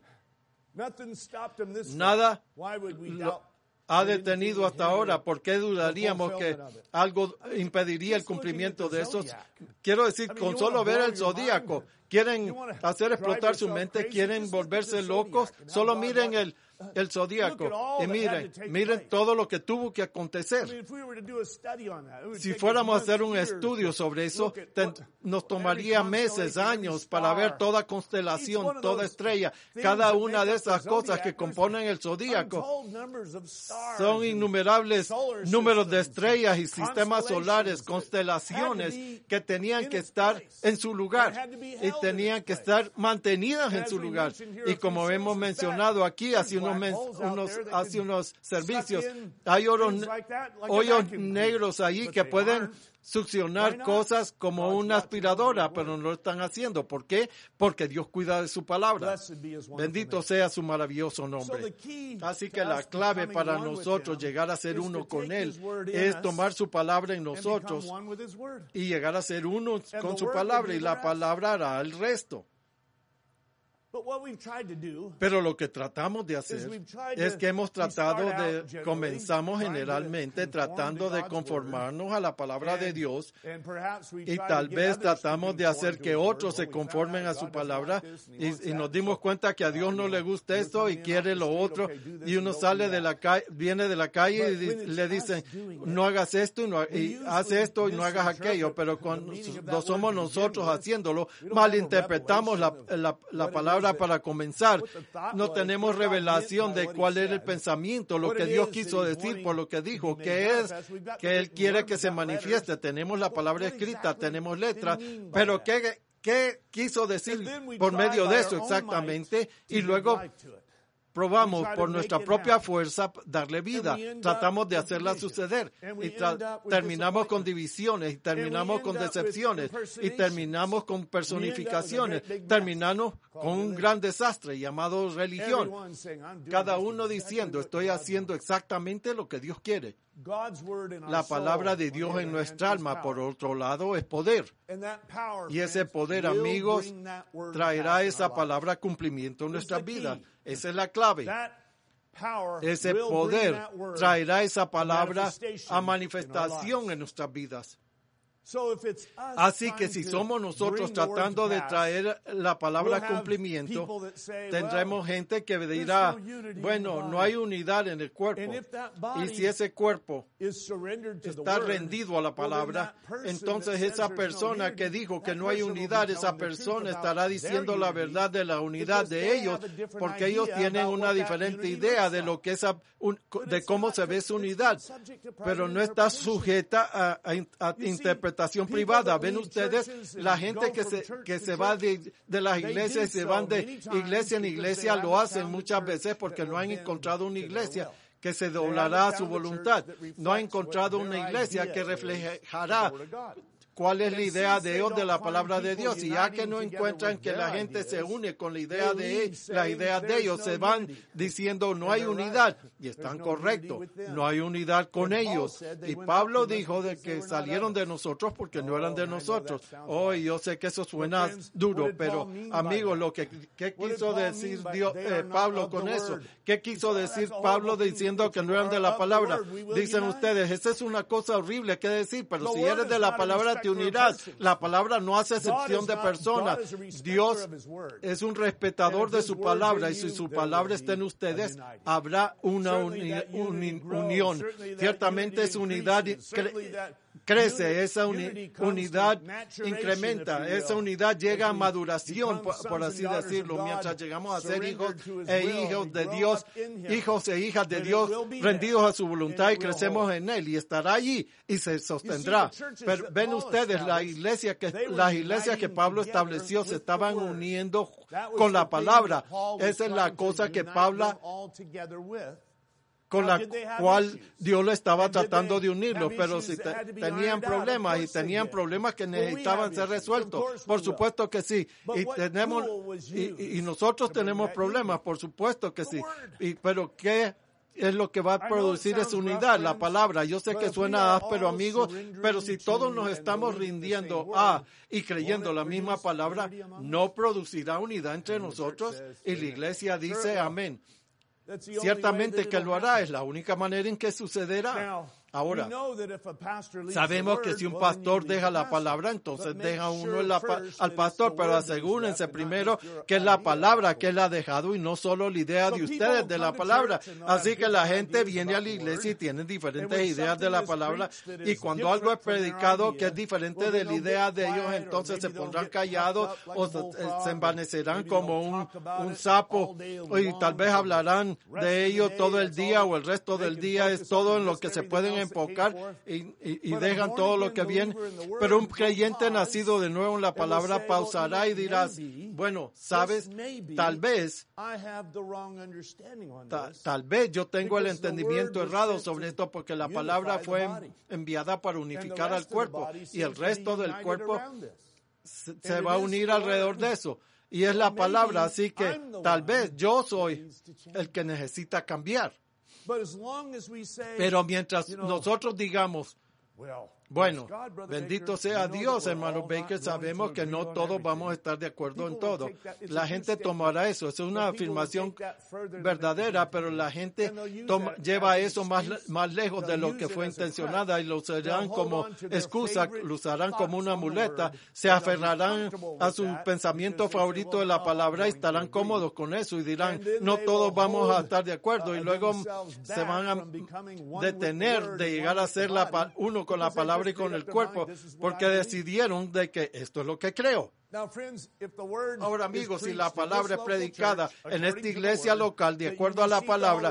Nada lo ha detenido hasta ahora. ¿Por qué dudaríamos que algo impediría el cumplimiento de esos? Quiero decir, con solo ver el zodíaco, quieren hacer explotar su mente, quieren volverse locos. Solo miren el, el zodíaco. Y miren, miren todo lo que tuvo que acontecer. Si fuéramos a hacer un estudio sobre eso, ten, nos tomaría meses, años para ver toda constelación, toda estrella, cada una de esas cosas que componen el zodíaco. Son innumerables números de estrellas y sistemas solares, constelaciones que tenían que estar en su lugar y tenían que estar mantenidas en su lugar. Y como hemos mencionado aquí hace unos, unos, hace unos servicios, hay hoyos, hoyos negros ahí que pueden succionar cosas como una aspiradora, pero no lo están haciendo. ¿Por qué? Porque Dios cuida de su palabra. Bendito sea su maravilloso nombre. Así que la clave para nosotros llegar a ser uno con Él es tomar su palabra en nosotros y llegar a ser uno con su palabra, y la palabra hará el resto. Pero lo que tratamos de hacer es que hemos tratado de, comenzamos generalmente tratando de conformarnos a la palabra de Dios, y tal vez tratamos de hacer que otros se conformen a su palabra, y, y nos dimos cuenta que a Dios no le gusta esto y quiere lo otro, y uno sale de la calle, viene de la calle y le dicen, no hagas esto y, no, y haz esto y no hagas aquello, pero cuando somos nosotros haciéndolo, malinterpretamos la, la, la palabra para comenzar. No tenemos revelación de cuál era el pensamiento, lo que Dios quiso decir por lo que dijo, que es que Él quiere que se manifieste. Tenemos la palabra escrita, tenemos letras, pero ¿qué, qué quiso decir por medio de eso exactamente? Y luego probamos por nuestra propia fuerza darle vida. Tratamos de hacerla suceder. Y tra- terminamos con divisiones, y terminamos con decepciones, y terminamos con personificaciones. Terminamos con un gran desastre llamado religión. Cada uno diciendo, estoy haciendo exactamente lo que Dios quiere. La palabra de Dios en nuestra alma, por otro lado, es poder. Y ese poder, amigos, traerá esa palabra a cumplimiento en nuestras vidas. Esa es la clave. Ese poder traerá esa palabra a manifestación en nuestras vidas. Así que si somos nosotros tratando de traer la palabra a cumplimiento, tendremos gente que dirá, bueno, no hay unidad en el cuerpo. Y si ese cuerpo está rendido a la palabra, entonces esa persona que dijo que no hay unidad, esa persona estará diciendo la verdad de la unidad de ellos, porque ellos tienen una diferente idea de lo que es, de cómo se ve su unidad, pero no está sujeta a, a, a interpretación privada. Ven ustedes, la gente que se, que se va de, de las iglesias y se van de iglesia en iglesia, lo hacen muchas veces porque no han encontrado una iglesia que se doblará a su voluntad. No han encontrado una iglesia que reflejará cuál es la idea de Dios, de la palabra de Dios. Y ya que no encuentran que la gente se une con la idea de la idea de ellos, se van diciendo no hay unidad. Y están correctos, no hay unidad con ellos. Y Pablo dijo de que salieron de nosotros porque no eran de nosotros. Oh, yo sé que eso suena duro, pero amigos, lo que ¿qué quiso decir Dios, eh, Pablo con eso? ¿Qué quiso decir Pablo diciendo que no eran de la palabra? Dicen ustedes, esa es una cosa horrible que decir, pero si eres de la palabra te unirás. La palabra no hace excepción de personas. Dios es un respetador de su palabra, y si su palabra está en ustedes, habrá una uni, uni, unión. Ciertamente esa unidad cre, crece, esa uni, unidad incrementa, esa unidad llega a maduración, por, por así decirlo, mientras llegamos a ser hijos e hijos de Dios, hijos e hijas de Dios, rendidos a su voluntad, y crecemos en Él, y estará allí y se sostendrá. Pero ven ustedes, la iglesia que, las iglesias que Pablo estableció se estaban uniendo con la palabra. Esa es la cosa que Pablo, con la cual Dios lo estaba tratando de unirlos, pero si te, tenían problemas y tenían problemas que necesitaban ser resueltos, por supuesto que sí, y tenemos y, y nosotros tenemos problemas, por supuesto que sí, y, pero ¿qué es lo que va a producir esa unidad? La palabra. Yo sé que suena áspero, amigos, pero si todos nos estamos rindiendo a y creyendo la misma palabra, no producirá unidad entre nosotros, y la iglesia dice amén. Ciertamente que lo hará, es la única manera en que sucederá. Ahora, sabemos que si un pastor deja la palabra, entonces deja uno la pa- al pastor, pero asegúrense primero que es la palabra que él ha dejado y no solo la idea de ustedes de la palabra. Así que la gente viene a la iglesia y tiene diferentes ideas de la palabra, y cuando algo es predicado que es diferente de la idea de ellos, entonces se pondrán callados o se, se envanecerán como un, un sapo, y tal vez hablarán de ello todo el día o el resto del día, es todo en lo que se pueden enfocar y, y, y dejan todo lo que viene. Pero un creyente nacido de nuevo en la palabra pausará y dirás, bueno, sabes, tal vez, ta, tal vez yo tengo el entendimiento errado sobre esto, porque la palabra fue enviada para unificar al cuerpo y el resto del cuerpo se, se va a unir alrededor de eso. Y es la palabra, así que tal vez yo soy el que necesita cambiar. Pero mientras nosotros digamos, bueno, bendito sea Dios, hermano Baker, sabemos que no todos vamos a estar de acuerdo en todo. La gente tomará eso, es una afirmación verdadera, pero la gente toma, lleva eso más, más lejos de lo que fue intencionada y lo usarán como excusa, lo usarán como una muleta, se aferrarán a su pensamiento favorito de la palabra y estarán cómodos con eso y dirán, no todos vamos a estar de acuerdo, y luego se van a detener de llegar a ser la, uno con la palabra y con el cuerpo, porque decidieron de que esto es lo que creo. Ahora, amigos, si la palabra es predicada en esta iglesia local de acuerdo a la palabra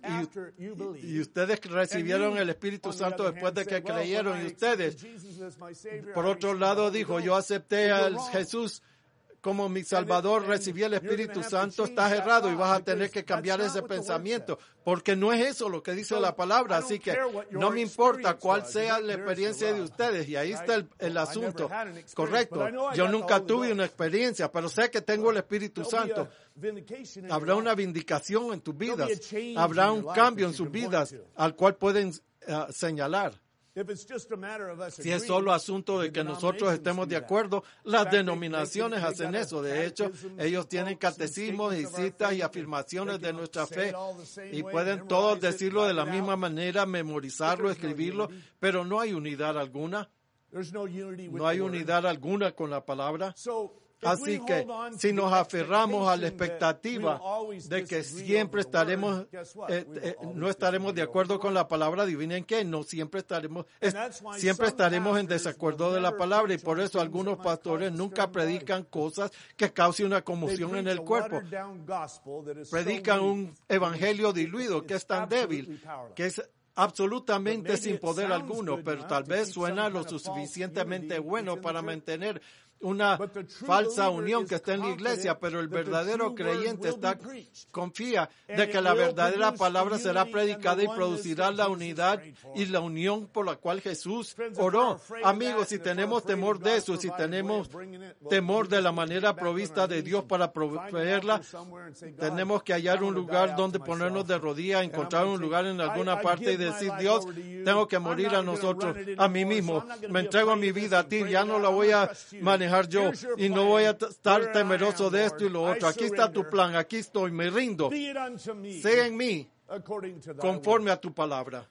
y, y ustedes recibieron el Espíritu Santo después de que creyeron, y ustedes, por otro lado, dijo, yo acepté a Jesús como mi Salvador, recibí el Espíritu Santo, estás errado y vas a tener que cambiar ese pensamiento, porque no es eso lo que dice la palabra. Así que no me importa cuál sea la experiencia de ustedes, y ahí está el, el asunto. Correcto, yo nunca tuve una experiencia, pero sé que tengo el Espíritu Santo. Habrá una vindicación en tus vidas, habrá un cambio en sus vidas al cual pueden uh, señalar. Si es solo asunto de que nosotros estemos de acuerdo, las denominaciones hacen eso. De hecho, ellos tienen catecismos y citas y afirmaciones de nuestra fe y pueden todos decirlo de la misma manera, memorizarlo, escribirlo, pero no hay unidad alguna. No hay unidad alguna con la palabra. Así que si nos aferramos a la expectativa de que siempre estaremos, eh, eh, no estaremos de acuerdo con la palabra, adivinen qué, no siempre estaremos, es, siempre estaremos en desacuerdo de la palabra, y por eso algunos pastores nunca predican cosas que causen una conmoción en el cuerpo. Predican un evangelio diluido que es tan débil, que es absolutamente sin poder alguno, pero tal vez suena lo suficientemente bueno para mantener una falsa unión que está en la iglesia, pero el verdadero creyente está, confía de que la verdadera palabra será predicada y producirá la unidad y la unión por la cual Jesús oró. Amigos, si tenemos temor de eso, si tenemos temor de la manera provista de Dios para proveerla, tenemos que hallar un lugar donde ponernos de rodillas, encontrar un lugar en alguna parte y decir, Dios, tengo que morir a nosotros, a mí mismo, me entrego a mi vida a ti, ya no la voy a manejar yo y no voy a estar temeroso de esto y lo otro. Aquí está tu plan, aquí estoy, me rindo. Sea en mí conforme a tu palabra.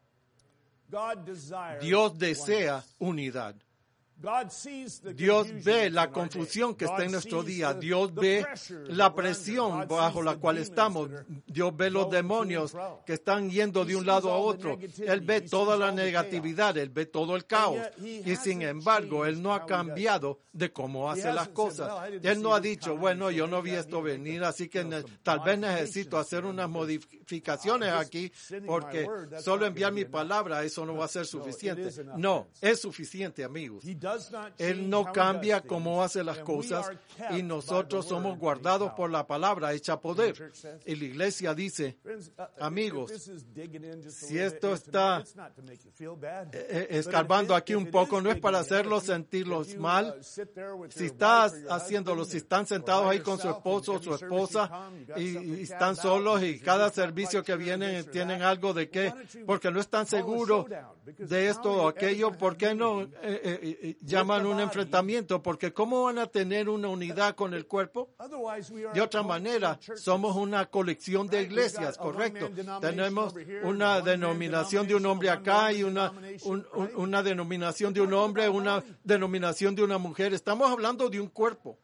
Dios desea unidad. Dios ve la confusión que está en nuestro día. Dios ve la presión bajo la cual estamos. Dios ve los demonios que están yendo de un lado a otro. Él ve toda la negatividad, Él ve todo el caos. Y sin embargo, Él no ha cambiado de cómo hace las cosas. Él no ha dicho, bueno, yo no vi esto venir, así que ne- tal vez necesito hacer unas modificaciones aquí, porque solo enviar mi palabra, eso no va a ser suficiente. No, es suficiente, amigos. Él no cambia cómo hace las cosas, y nosotros somos guardados por la palabra hecha poder. Y la iglesia dice, amigos, si esto está eh, escarbando aquí un poco, no es para hacerlos sentirlos mal. Si estás haciéndolo, si están sentados ahí con su esposo o su esposa y, y están solos, y cada servicio que vienen tienen algo de qué, porque no están seguros de esto o aquello, ¿por qué no eh, eh, llaman un enfrentamiento, porque ¿cómo van a tener una unidad con el cuerpo? De otra manera, somos una colección de iglesias, correcto. Tenemos una denominación de un hombre acá y una, un, un, una denominación de un hombre, una denominación de una mujer. Estamos hablando de un cuerpo.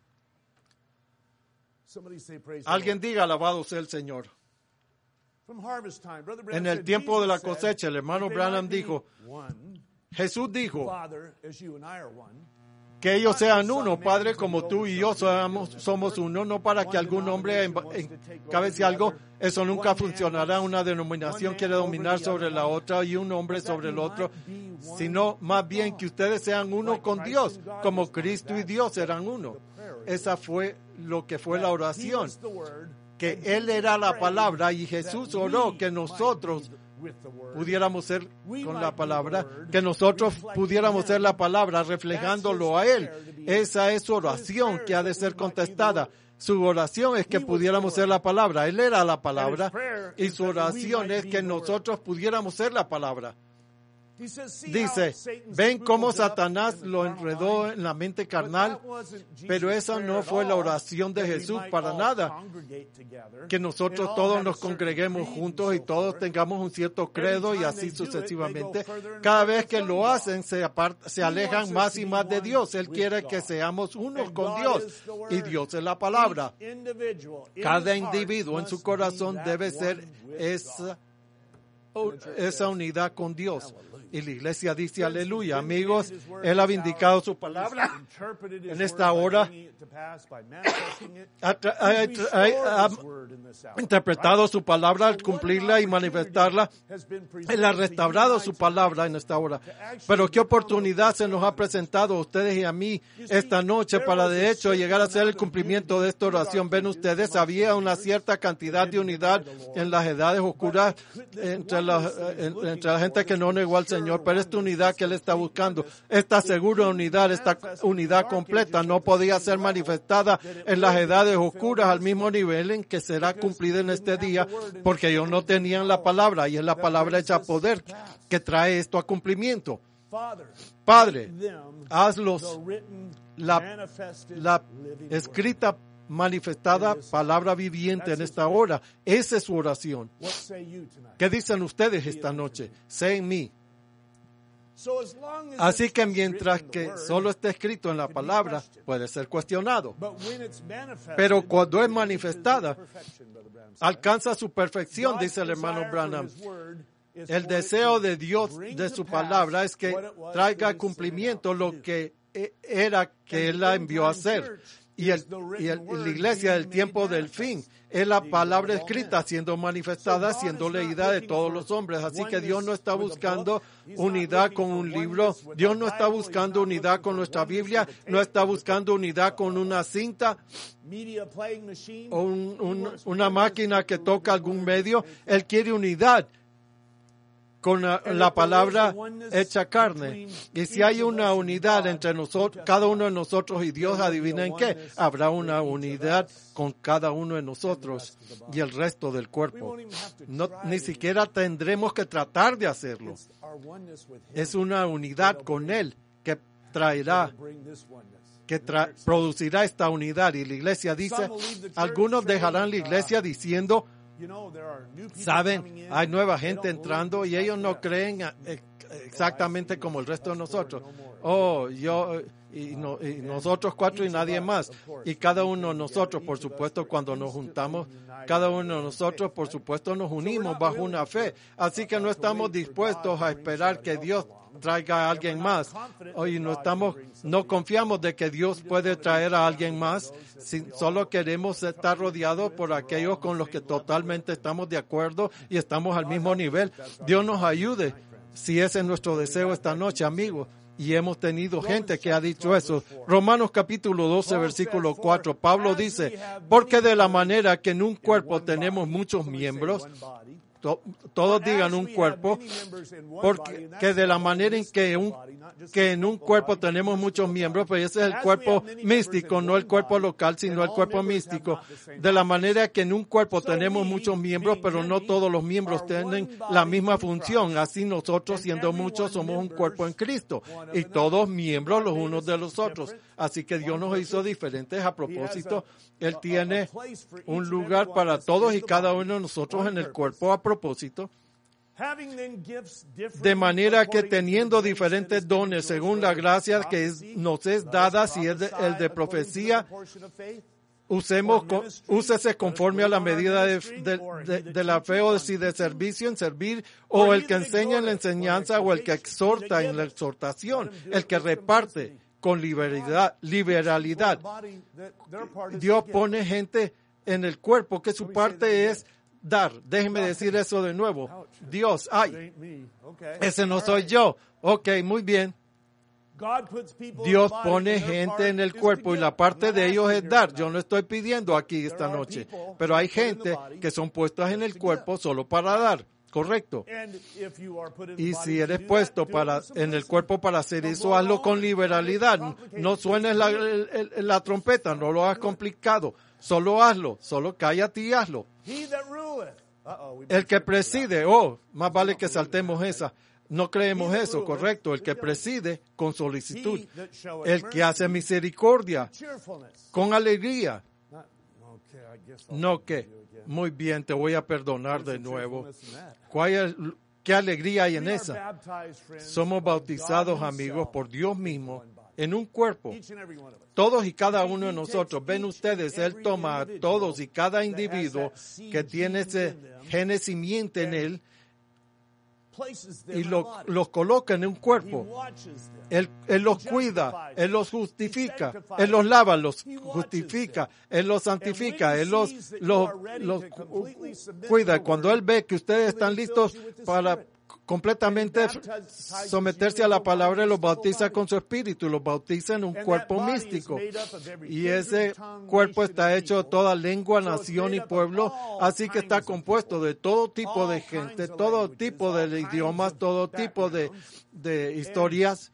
Alguien diga, alabado sea el Señor. En el tiempo de la cosecha, el hermano Branham dijo, Jesús dijo que ellos sean uno, Padre, como tú y yo somos, somos uno, no para que algún hombre encabece algo. Eso nunca funcionará. Una denominación quiere dominar sobre la otra y un hombre sobre el otro, sino más bien que ustedes sean uno con Dios, como Cristo y Dios eran uno. Esa fue lo que fue la oración, que Él era la palabra y Jesús oró que nosotros pudiéramos ser con la palabra, que nosotros pudiéramos ser la palabra reflejándolo a Él. Esa es su oración que ha de ser contestada. Su oración es que pudiéramos ser la palabra. Él era la palabra y su oración es que nosotros pudiéramos ser la palabra. Dice, ven cómo Satanás lo enredó en la mente carnal, pero esa no fue la oración de Jesús para nada. Que nosotros todos nos congreguemos juntos y todos tengamos un cierto credo y así sucesivamente. Cada vez que lo hacen, se, apart- se alejan más y más de Dios. Él quiere que seamos unos con Dios y Dios es la palabra. Cada individuo en su corazón debe ser esa, esa unidad con Dios. Y la iglesia dice aleluya. Amigos, Él ha vindicado su palabra en esta hora. Ha, ha, ha, ha interpretado su palabra al cumplirla y manifestarla. Él ha restaurado su palabra en esta hora. Pero qué oportunidad se nos ha presentado a ustedes y a mí esta noche para de hecho llegar a ser el cumplimiento de esta oración. Ven ustedes, había una cierta cantidad de unidad en las edades oscuras entre la, entre la gente que no negó al Señor. Señor, pero esta unidad que Él está buscando, esta segura unidad, esta unidad completa, no podía ser manifestada en las edades oscuras al mismo nivel en que será cumplida en este día, porque ellos no tenían la palabra, y es la palabra hecha poder que trae esto a cumplimiento. Padre, hazlos la, la escrita manifestada palabra viviente en esta hora. Esa es su oración. ¿Qué dicen ustedes esta noche? Sé en mí. Así que mientras que solo esté escrito en la palabra, puede ser cuestionado. Pero cuando es manifestada, alcanza su perfección, dice el hermano Branham. El deseo de Dios de su palabra es que traiga a cumplimiento lo que era que Él la envió a hacer. Y, el, y, el, y la iglesia del tiempo del fin es la palabra escrita siendo manifestada, siendo leída de todos los hombres. Así que Dios no está buscando unidad con un libro, Dios no está buscando unidad con nuestra Biblia, no está buscando unidad con una cinta o un, un, una máquina que toca algún medio. Él quiere unidad con la, la palabra hecha carne. Y si hay una unidad entre nosotros, cada uno de nosotros y Dios, adivinen qué, habrá una unidad con cada uno de nosotros y el resto del cuerpo. No, ni siquiera tendremos que tratar de hacerlo. Es una unidad con Él que traerá, que tra- producirá esta unidad. Y la iglesia dice, algunos dejarán la iglesia diciendo, saben, hay nueva gente entrando y ellos no creen exactamente como el resto de nosotros. Oh, yo y, no, y nosotros cuatro y nadie más. Y cada uno de nosotros, por supuesto, cuando nos juntamos, cada uno de nosotros, por supuesto, nos unimos bajo una fe. Así que no estamos dispuestos a esperar que Dios traiga a alguien más. Hoy no estamos, no confiamos de que Dios puede traer a alguien más. Si solo queremos estar rodeados por aquellos con los que totalmente estamos de acuerdo y estamos al mismo nivel. Dios nos ayude si ese es nuestro deseo esta noche, amigos. Y hemos tenido gente que ha dicho eso. Romanos capítulo doce, versículo cuatro. Pablo dice, porque de la manera que en un cuerpo tenemos muchos miembros, to, todos digan un cuerpo, porque que de la manera en que, un, que en un cuerpo tenemos muchos miembros, pues ese es el cuerpo místico, no el cuerpo local, sino el cuerpo místico. De la manera que en un cuerpo tenemos muchos miembros, pero no todos los miembros tienen la misma función. Así nosotros, siendo muchos, somos un cuerpo en Cristo y todos miembros los unos de los otros. Así que Dios nos hizo diferentes a propósito. Él tiene un lugar para todos y cada uno de nosotros en el cuerpo a propósito. De manera que teniendo diferentes dones según la gracia que es, nos es dada, si es de, el de profecía, usemos, úsese conforme a la medida de, de, de, de la fe, o si de servicio en servir, o el que enseña en la enseñanza, o el que exhorta en la exhortación, el que reparte con liberalidad, liberalidad. Dios pone gente en el cuerpo que su parte es dar. Déjenme decir eso de nuevo. Dios, ay, ese no soy yo. Ok, muy bien. Dios pone gente en el cuerpo y la parte de ellos es dar. Yo no estoy pidiendo aquí esta noche, pero hay gente que son puestas en el cuerpo solo para dar. Correcto. Y si eres puesto para, en el cuerpo para hacer eso, hazlo con liberalidad. No suenes la, la, la trompeta, no lo hagas complicado. Solo hazlo, solo cállate y hazlo. El que preside, oh, más vale que saltemos esa. No creemos eso, correcto. El que preside con solicitud. El que hace misericordia con alegría. No que. Muy bien, te voy a perdonar de nuevo. ¿Cuál, ¿Qué alegría hay en esa? Somos bautizados, amigos, por Dios mismo en un cuerpo. Todos y cada uno de nosotros. Ven ustedes, Él toma a todos y cada individuo que tiene ese gen simiente en Él y lo, los coloca en un cuerpo. Él, él los cuida, Él los justifica, Él los lava, los justifica, Él los santifica, Él los, los, los cuida. Cuando Él ve que ustedes están listos para completamente someterse a la palabra, Él los bautiza con su espíritu, los bautiza en un cuerpo místico. Y ese cuerpo está hecho de toda lengua, nación y pueblo, así que está compuesto de todo tipo de gente, todo tipo de idiomas, todo tipo de, de historias.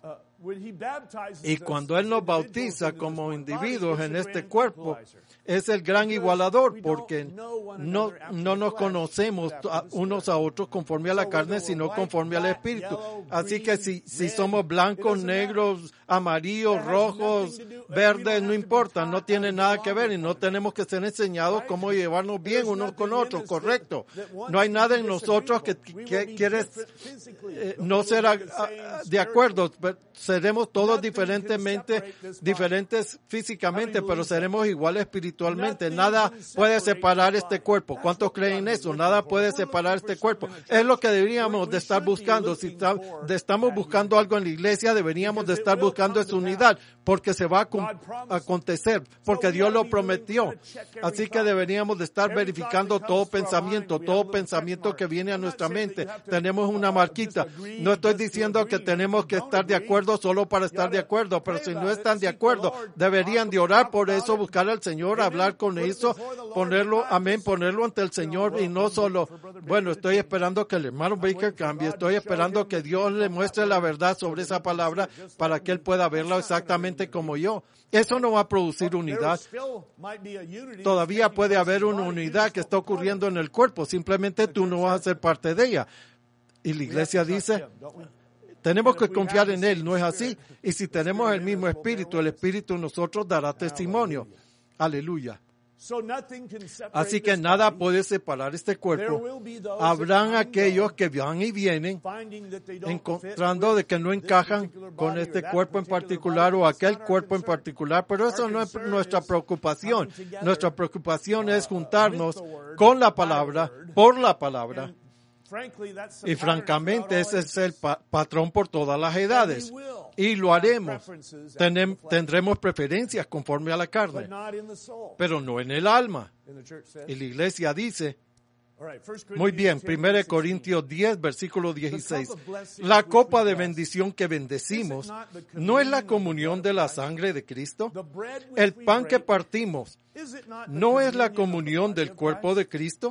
Y cuando Él nos bautiza como individuos en este cuerpo, es el gran igualador, porque no, no nos conocemos unos a otros conforme a la carne, sino conforme al Espíritu. Así que si, si somos blancos, negros, amarillos, rojos, verdes, no importa, no tiene nada que ver y no tenemos que ser enseñados cómo llevarnos bien unos con otros, correcto. No hay nada en nosotros que, que quieres eh, no ser a, a, de acuerdo. Seremos todos diferentemente, diferentes físicamente, pero seremos iguales espiritualmente. Nada puede separar este cuerpo. ¿Cuántos creen eso? Nada puede separar este cuerpo. Es lo que deberíamos de estar buscando. Si estamos buscando algo en la iglesia, deberíamos de estar buscando esa unidad, porque se va a acontecer, porque Dios lo prometió. Así que deberíamos de estar verificando todo pensamiento, todo pensamiento que viene a nuestra mente. Tenemos una marquita. No estoy diciendo que tenemos que estar de acuerdo solo para estar de acuerdo, pero si no están de acuerdo, deberían de orar por eso, buscar al Señor, hablar con eso, ponerlo, amén, ponerlo ante el Señor y no solo, bueno, estoy esperando que el hermano Baker cambie, estoy esperando que Dios le muestre la verdad sobre esa palabra para que él pueda verla exactamente como yo. Eso no va a producir unidad. Todavía puede haber una unidad que está ocurriendo en el cuerpo, simplemente tú no vas a ser parte de ella. Y la iglesia dice, tenemos que confiar en Él, ¿no es así? Y si tenemos el mismo espíritu, el espíritu en nosotros dará testimonio. Aleluya. Así que nada puede separar este cuerpo. Habrán aquellos que van y vienen encontrando de que no encajan con este cuerpo en particular o aquel cuerpo en particular, pero eso no es nuestra preocupación. Nuestra preocupación es juntarnos con la palabra, por la palabra. Y francamente ese es el pa- patrón por todas las edades. Y lo haremos. Tenem- tendremos preferencias conforme a la carne, pero no en el alma. Y la iglesia dice, muy bien, primero Corintios diez, versículo dieciséis. La copa de bendición que bendecimos no es la comunión de la sangre de Cristo. El pan que partimos no es la comunión del cuerpo de Cristo.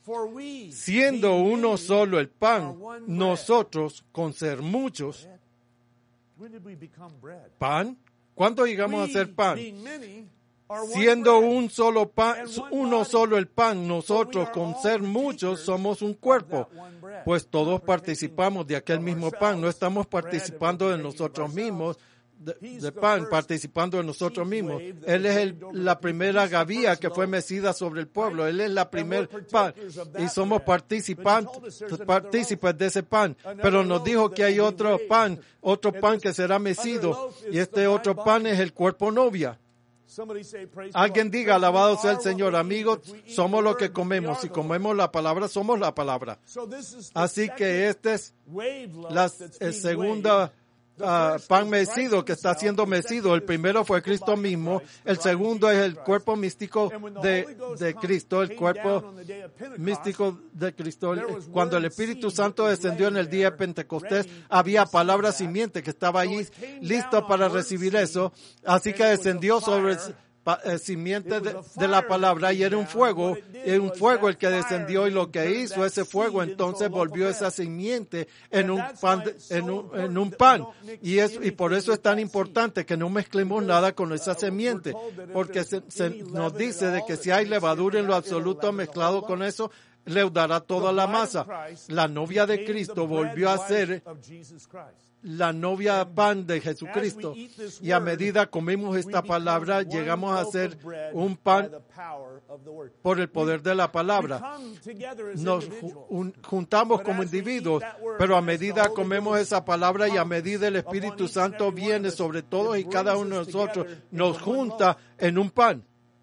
For we, Siendo being uno many, solo el are pan, one bread. nosotros, con ser muchos, When did we become bread? ¿pan? ¿Cuándo llegamos a We, ser pan? being many, are one Siendo bread. un solo pan, And one uno body. solo el pan, nosotros, For we are con all ser partakers muchos, somos un of cuerpo, that one bread. pues todos Not participamos de aquel of mismo ourselves, pan. No estamos bread participando that de we're making nosotros of mismos, de, He's de the pan, first participando de nosotros chief mismos. wave that Él was es el, waved over la the primera people. He's the gavía first que fue loaf. mecida sobre el pueblo. Right? Él es la And primer we're pan. partakers of Y that somos bread. participan- But he told us there's another partícipes de ese pan. Another Pero nos loaf dijo that que hay will be otro waved. pan, otro And pan this que será other mecido. loaf is Y este the otro bride pan body. es el cuerpo novia. Somebody say, praise the Alguien Lord. diga, Friends, we alabado sea el are what Señor. we eat. Amigos, If we eat somos the lo que word, we comemos. are Si the comemos la palabra, somos la palabra. word. So this is the Así second que este es wave loaf la that's el being segunda waved. The ah, first pan is mecido Christ que está himself. siendo The mecido. second El is primero the fue physical Cristo body of mismo. Christ, the El bride of segundo es Jesus el Christ. cuerpo místico And when the de, Holy Ghost de come- Cristo, el came cuerpo down on the day of Pentecost, místico de Cristo. there was Cuando el word Espíritu seed Santo that was descendió en el laying día de there, Pentecostés, ready to había receive palabra that. simiente que estaba So allí it came listo down para on word recibir seed, eso. Así and que it was a descendió sobre fire. pa- eh, simiente It de, was a de la fire palabra that y era un came down, fuego, and what it did era un was fuego el that que fire descendió y lo que turned hizo that ese fuego seed into entonces a loaf of volvió bread. esa simiente en And un that's pan, why de- it's so en un, important en un that we pan. don't mix Y, es, y por anything eso es with tan that importante que no mezclemos Because, nada con esa uh, we're semiente, told that if porque se, there's se any nos leaven dice at de all que that si hay mixes levadura en with lo that, it'll absoluto leaven the mezclado whole con lump. eso, leudará toda The la bride of masa. Christ La novia de became the Cristo bread volvió a wife ser of Jesus Christ. la novia pan de Jesucristo. as we eat this Y a word, medida comemos esta we become palabra, one llegamos a loaf ser of bread un by pan the power of the word. por el poder de la We palabra. come together as Nos individuals. ju- un- juntamos But como as we individuos, eat that word, pero a as the medida Holy comemos Ghost esa palabra y a comes medida el upon Espíritu each Santo and every one viene of us, sobre it todos y brings cada us uno de nosotros, together nos into one junta loaf. en un pan.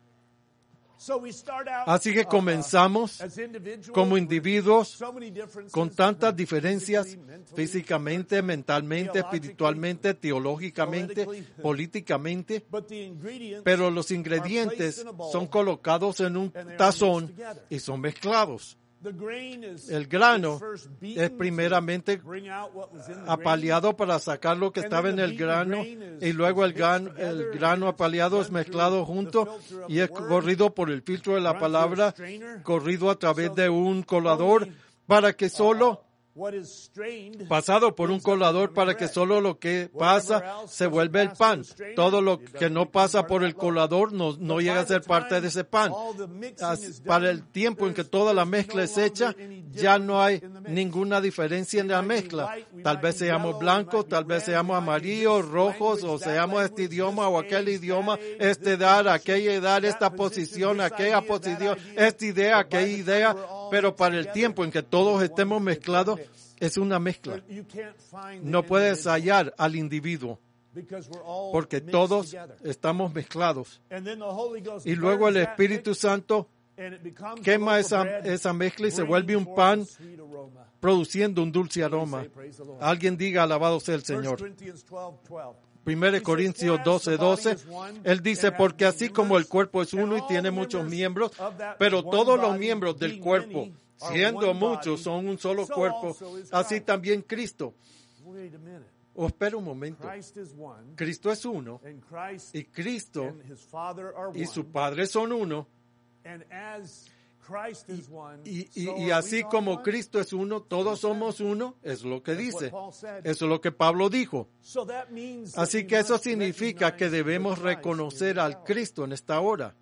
So we start out, Así que uh, comenzamos as individuals como with individuos so many differences, con tantas diferencias physically, mentally, físicamente, mentalmente, theologically, espiritualmente, teológicamente, politically. políticamente, but the ingredients pero los are ingredientes placed in a bowl, son colocados en un and they are tazón mixed together. y son mezclados. The grain is, El grano is first beaten es primeramente to bring out what was in the apaleado para sacar lo que And estaba then en the el beaten grano grain is- y luego el is grano, mixed el together, grano and it's apaleado es run mezclado through junto the filter of y the es word, corrido por el filtro de la run through a palabra, strainer, corrido a través so de un colador only, para que solo, what is strained pasado por un ends up colador becoming para que bread. solo lo que Whatever pasa else se doesn't vuelve el pass pan. through the strainer, Todo lo it que doesn't no become pasa part por of el that loaf. colador no, no But llega by a ser the parte time de ese pan. all the mixing As- is Para done, el tiempo en que there's- toda la there's mezcla no es hecha, longer any ya no hay difference in the mix. ninguna diferencia en We la might be mezcla. white, we Tal might vez be seamos yellow, we blancos, might be tal vez red, seamos we might be amarillos, this rojos, language, o that seamos este language, idioma this o aquel age, idioma, that age, esta this edad, position, aquella edad, that esta position, posición, this aquella idea, that posición, idea. esta idea, But by aquella the time idea, we're all pero mixed para el together, tiempo en que it's todos one- estemos it's one mezclados, mix. es una mezcla. But you can't find the No puedes individual hallar al individuo because we're all porque mixed todos together. estamos mezclados. And then the Holy Ghost Y luego el burns that Espíritu mix, Santo and it becomes quema a loaf of esa, bread, esa mezcla y se bringing vuelve un forth pan a sweet aroma. produciendo un dulce aroma. Say, praise the Lord. Alguien diga, alabado sea el First Señor. Corinthians twelve, twelve. Primero de Corintios doce, doce, él dice, porque así como el cuerpo es uno y tiene muchos miembros, pero todos los miembros del cuerpo, siendo muchos, son un solo cuerpo, así también Cristo. Wait a minute. Oh, espera un momento. Christ is one, Cristo es uno and Christ y Cristo and his Father are y one. su Padre son uno. And as Christ is one, Y, y- so y are así we all como one. Cristo es uno, todos somos uno, es lo que That's what dice. Paul said. Eso es lo que Pablo dijo. So that means that Así we que eso must significa que recognize debemos the Christ reconocer in al this hour. Cristo en esta hora.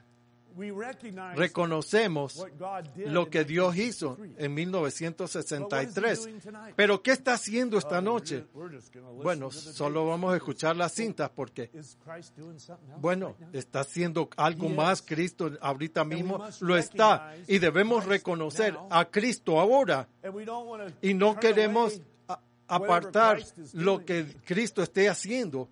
We recognize Reconocemos what God did lo in que Dios nineteen hizo sixty-three. en mil novecientos sesenta y But what is tres. he doing tonight? Pero ¿qué está haciendo esta Oh, noche? we're just- we're just gonna listen Bueno, to the solo tapes. vamos a escuchar las cintas porque, Is Christ doing something else bueno, right now? está haciendo algo He más is. Cristo ahorita mismo, must lo está. recognize Y debemos Christ reconocer now. a Cristo ahora. And we don't wanna Y no turn queremos away a- whatever apartar Christ is lo doing. que Cristo esté haciendo.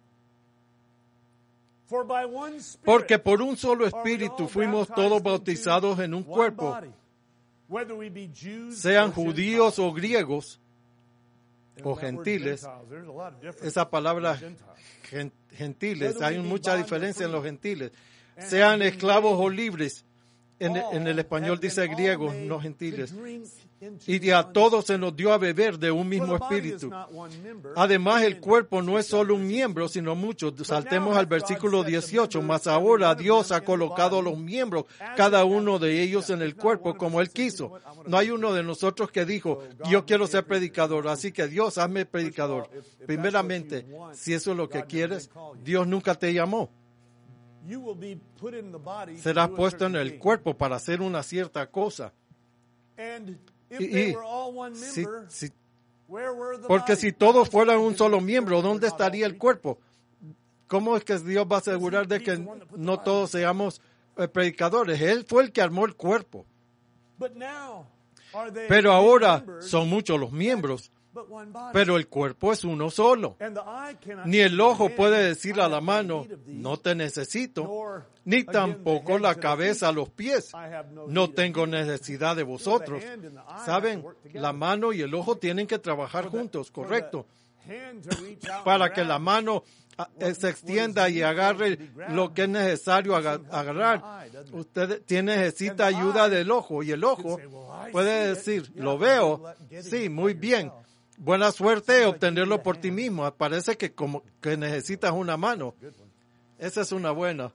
For by one Spirit Porque por un solo are we espíritu all fuimos baptized todos into bautizados en un one cuerpo, body, whether we be Jews sean or judíos Gentiles. o griegos And o that word gentiles. Gentiles, there's a lot of difference Esa palabra in Gentiles. gen- gentiles, Whether hay we be mucha bond or diferencia en free, los gentiles, and sean have been esclavos made o libres, En, all en el español have been dice all griegos, made no to gentiles. drink into Y a one todos se nos dio a beber de un mismo For the body is espíritu. not one member, Además, el but cuerpo many. no es solo un miembro, sino muchos. Saltemos al versículo dieciocho. Mas ahora Dios ha colocado los miembros, cada uno de ellos en el cuerpo, como Él quiso. No hay uno de nosotros que dijo, yo quiero ser predicador, así que Dios, hazme predicador. Primeramente, si eso es lo que quieres, Dios nunca te llamó. You will be put in the body to Serás do a puesto en certain el thing. cuerpo para hacer una cierta cosa. And if Y, they y were all one si- member, si- where were the porque body? si todos fueran un solo miembro, ¿dónde estaría el cuerpo? ¿Cómo es que Dios va a asegurar de que no todos seamos eh, predicadores? Él fue el que armó el cuerpo. But now, are they Pero many ahora members, son muchos los miembros, but one body? pero el cuerpo es uno solo. And the eye cannot Ni el say ojo to the puede hand, decir I a la have mano, no need of thee, no te necesito, nor ni again the tampoco head la to the cabeza a feet. los pies. I have no No need of tengo thee. necesidad de vosotros. hand and the eye have Saben, to work together. la mano y el ojo tienen que trabajar juntos, For the correcto. hand to reach out Para and que la grab mano ah, eh, se extienda y agarre lo que es necesario aga- agarrar. Usted tiene, necesita ayuda del ojo y el ojo puede decir, lo veo, sí, muy bien. Buena suerte obtenerlo por ti mismo. Parece que como que necesitas una mano. Esa es una buena.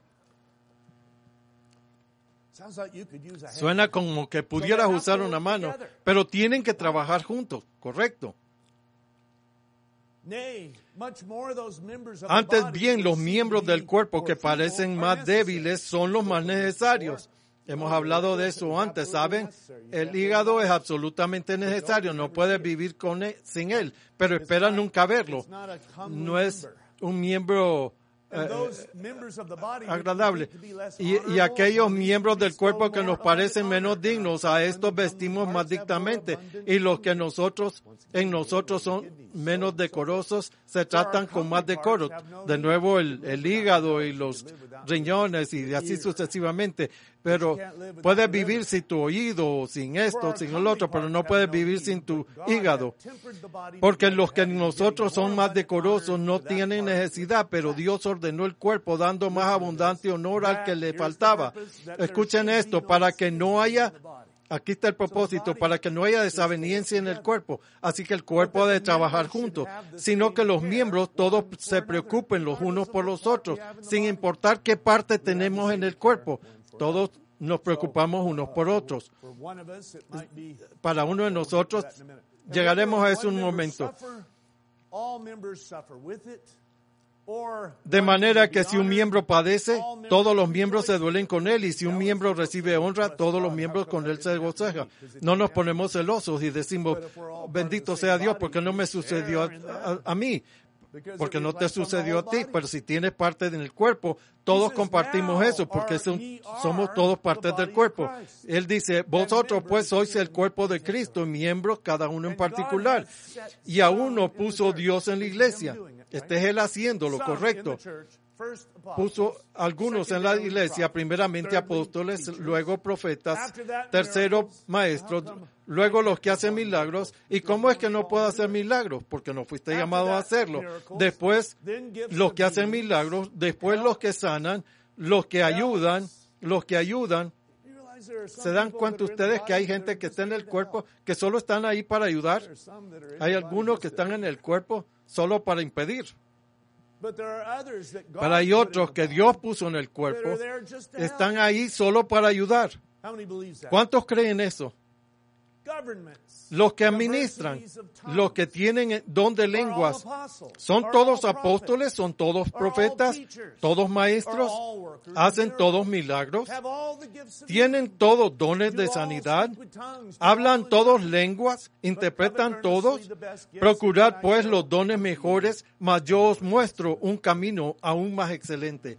Sounds like you could use a hand. Suena como que pudieras usar una mano, pero tienen que trabajar juntos, correcto. Nay, much more those members of the Antes body bien, los which seem miembros to be del cuerpo more que feeble parecen are más necessary. débiles son los más necesarios. Hemos hablado de eso antes, ¿saben? El hígado es absolutamente necesario, no puedes vivir con él, sin él, pero espera nunca verlo. It's not a comely No es member. un miembro And eh, those members of the body which agradable. we think to be less Y, y honorable, aquellos on these miembros del bestow cuerpo que more nos parecen abundant menos honor. dignos, a estos Uncomely vestimos más parts have more dictamente, abundant y los que honor. nosotros, en nosotros son menos decorosos, se tratan con más decoro. De nuevo el, el hígado y los riñones y así sucesivamente. Pero puedes vivir sin tu oído, sin esto, sin el otro, pero no puedes vivir sin tu hígado. Porque los que nosotros son más decorosos no tienen necesidad, pero Dios ordenó el cuerpo dando más abundante honor al que le faltaba. Escuchen esto, para que no haya, aquí está el propósito, para que no haya desaveniencia en el cuerpo. Así que el cuerpo ha de trabajar juntos, sino que los miembros todos se preocupen los unos por los otros, sin importar qué parte tenemos en el cuerpo. Todos nos preocupamos unos por otros. Para uno de nosotros, llegaremos a eso en un momento. De manera que si un miembro padece, todos los miembros se duelen con él, y si un miembro recibe honra, todos los miembros con él se gozan. No nos ponemos celosos y decimos, bendito sea Dios, porque no me sucedió a, a- a mí, porque no te sucedió a ti, pero si tienes parte en el cuerpo, todos compartimos eso, porque son- somos todos partes del cuerpo. Él dice, vosotros pues sois el cuerpo de Cristo, miembros cada uno en particular, y a uno puso Dios en la iglesia. Este es él haciendo lo correcto. Puso algunos en la iglesia, primeramente apóstoles, luego profetas, tercero maestros, luego los que hacen milagros. ¿Y cómo es que no puedo hacer milagros? Porque no fuiste llamado a hacerlo. Después los que hacen milagros, después los que sanan, los que ayudan, los que ayudan. ¿Se dan cuenta ustedes que hay gente que está en el cuerpo que solo están ahí para ayudar? Hay algunos que están en el cuerpo solo para impedir. Pero hay otros que Dios puso en el cuerpo, están ahí solo para ayudar. ¿Cuántos creen eso? Los que administran, los que tienen don de lenguas, ¿son todos apóstoles? ¿Son todos profetas? ¿Todos maestros? ¿Hacen todos milagros? ¿Tienen todos dones de sanidad? ¿Hablan todos lenguas? ¿Interpretan todos? Procurad pues los dones mejores, mas yo os muestro un camino aún más excelente.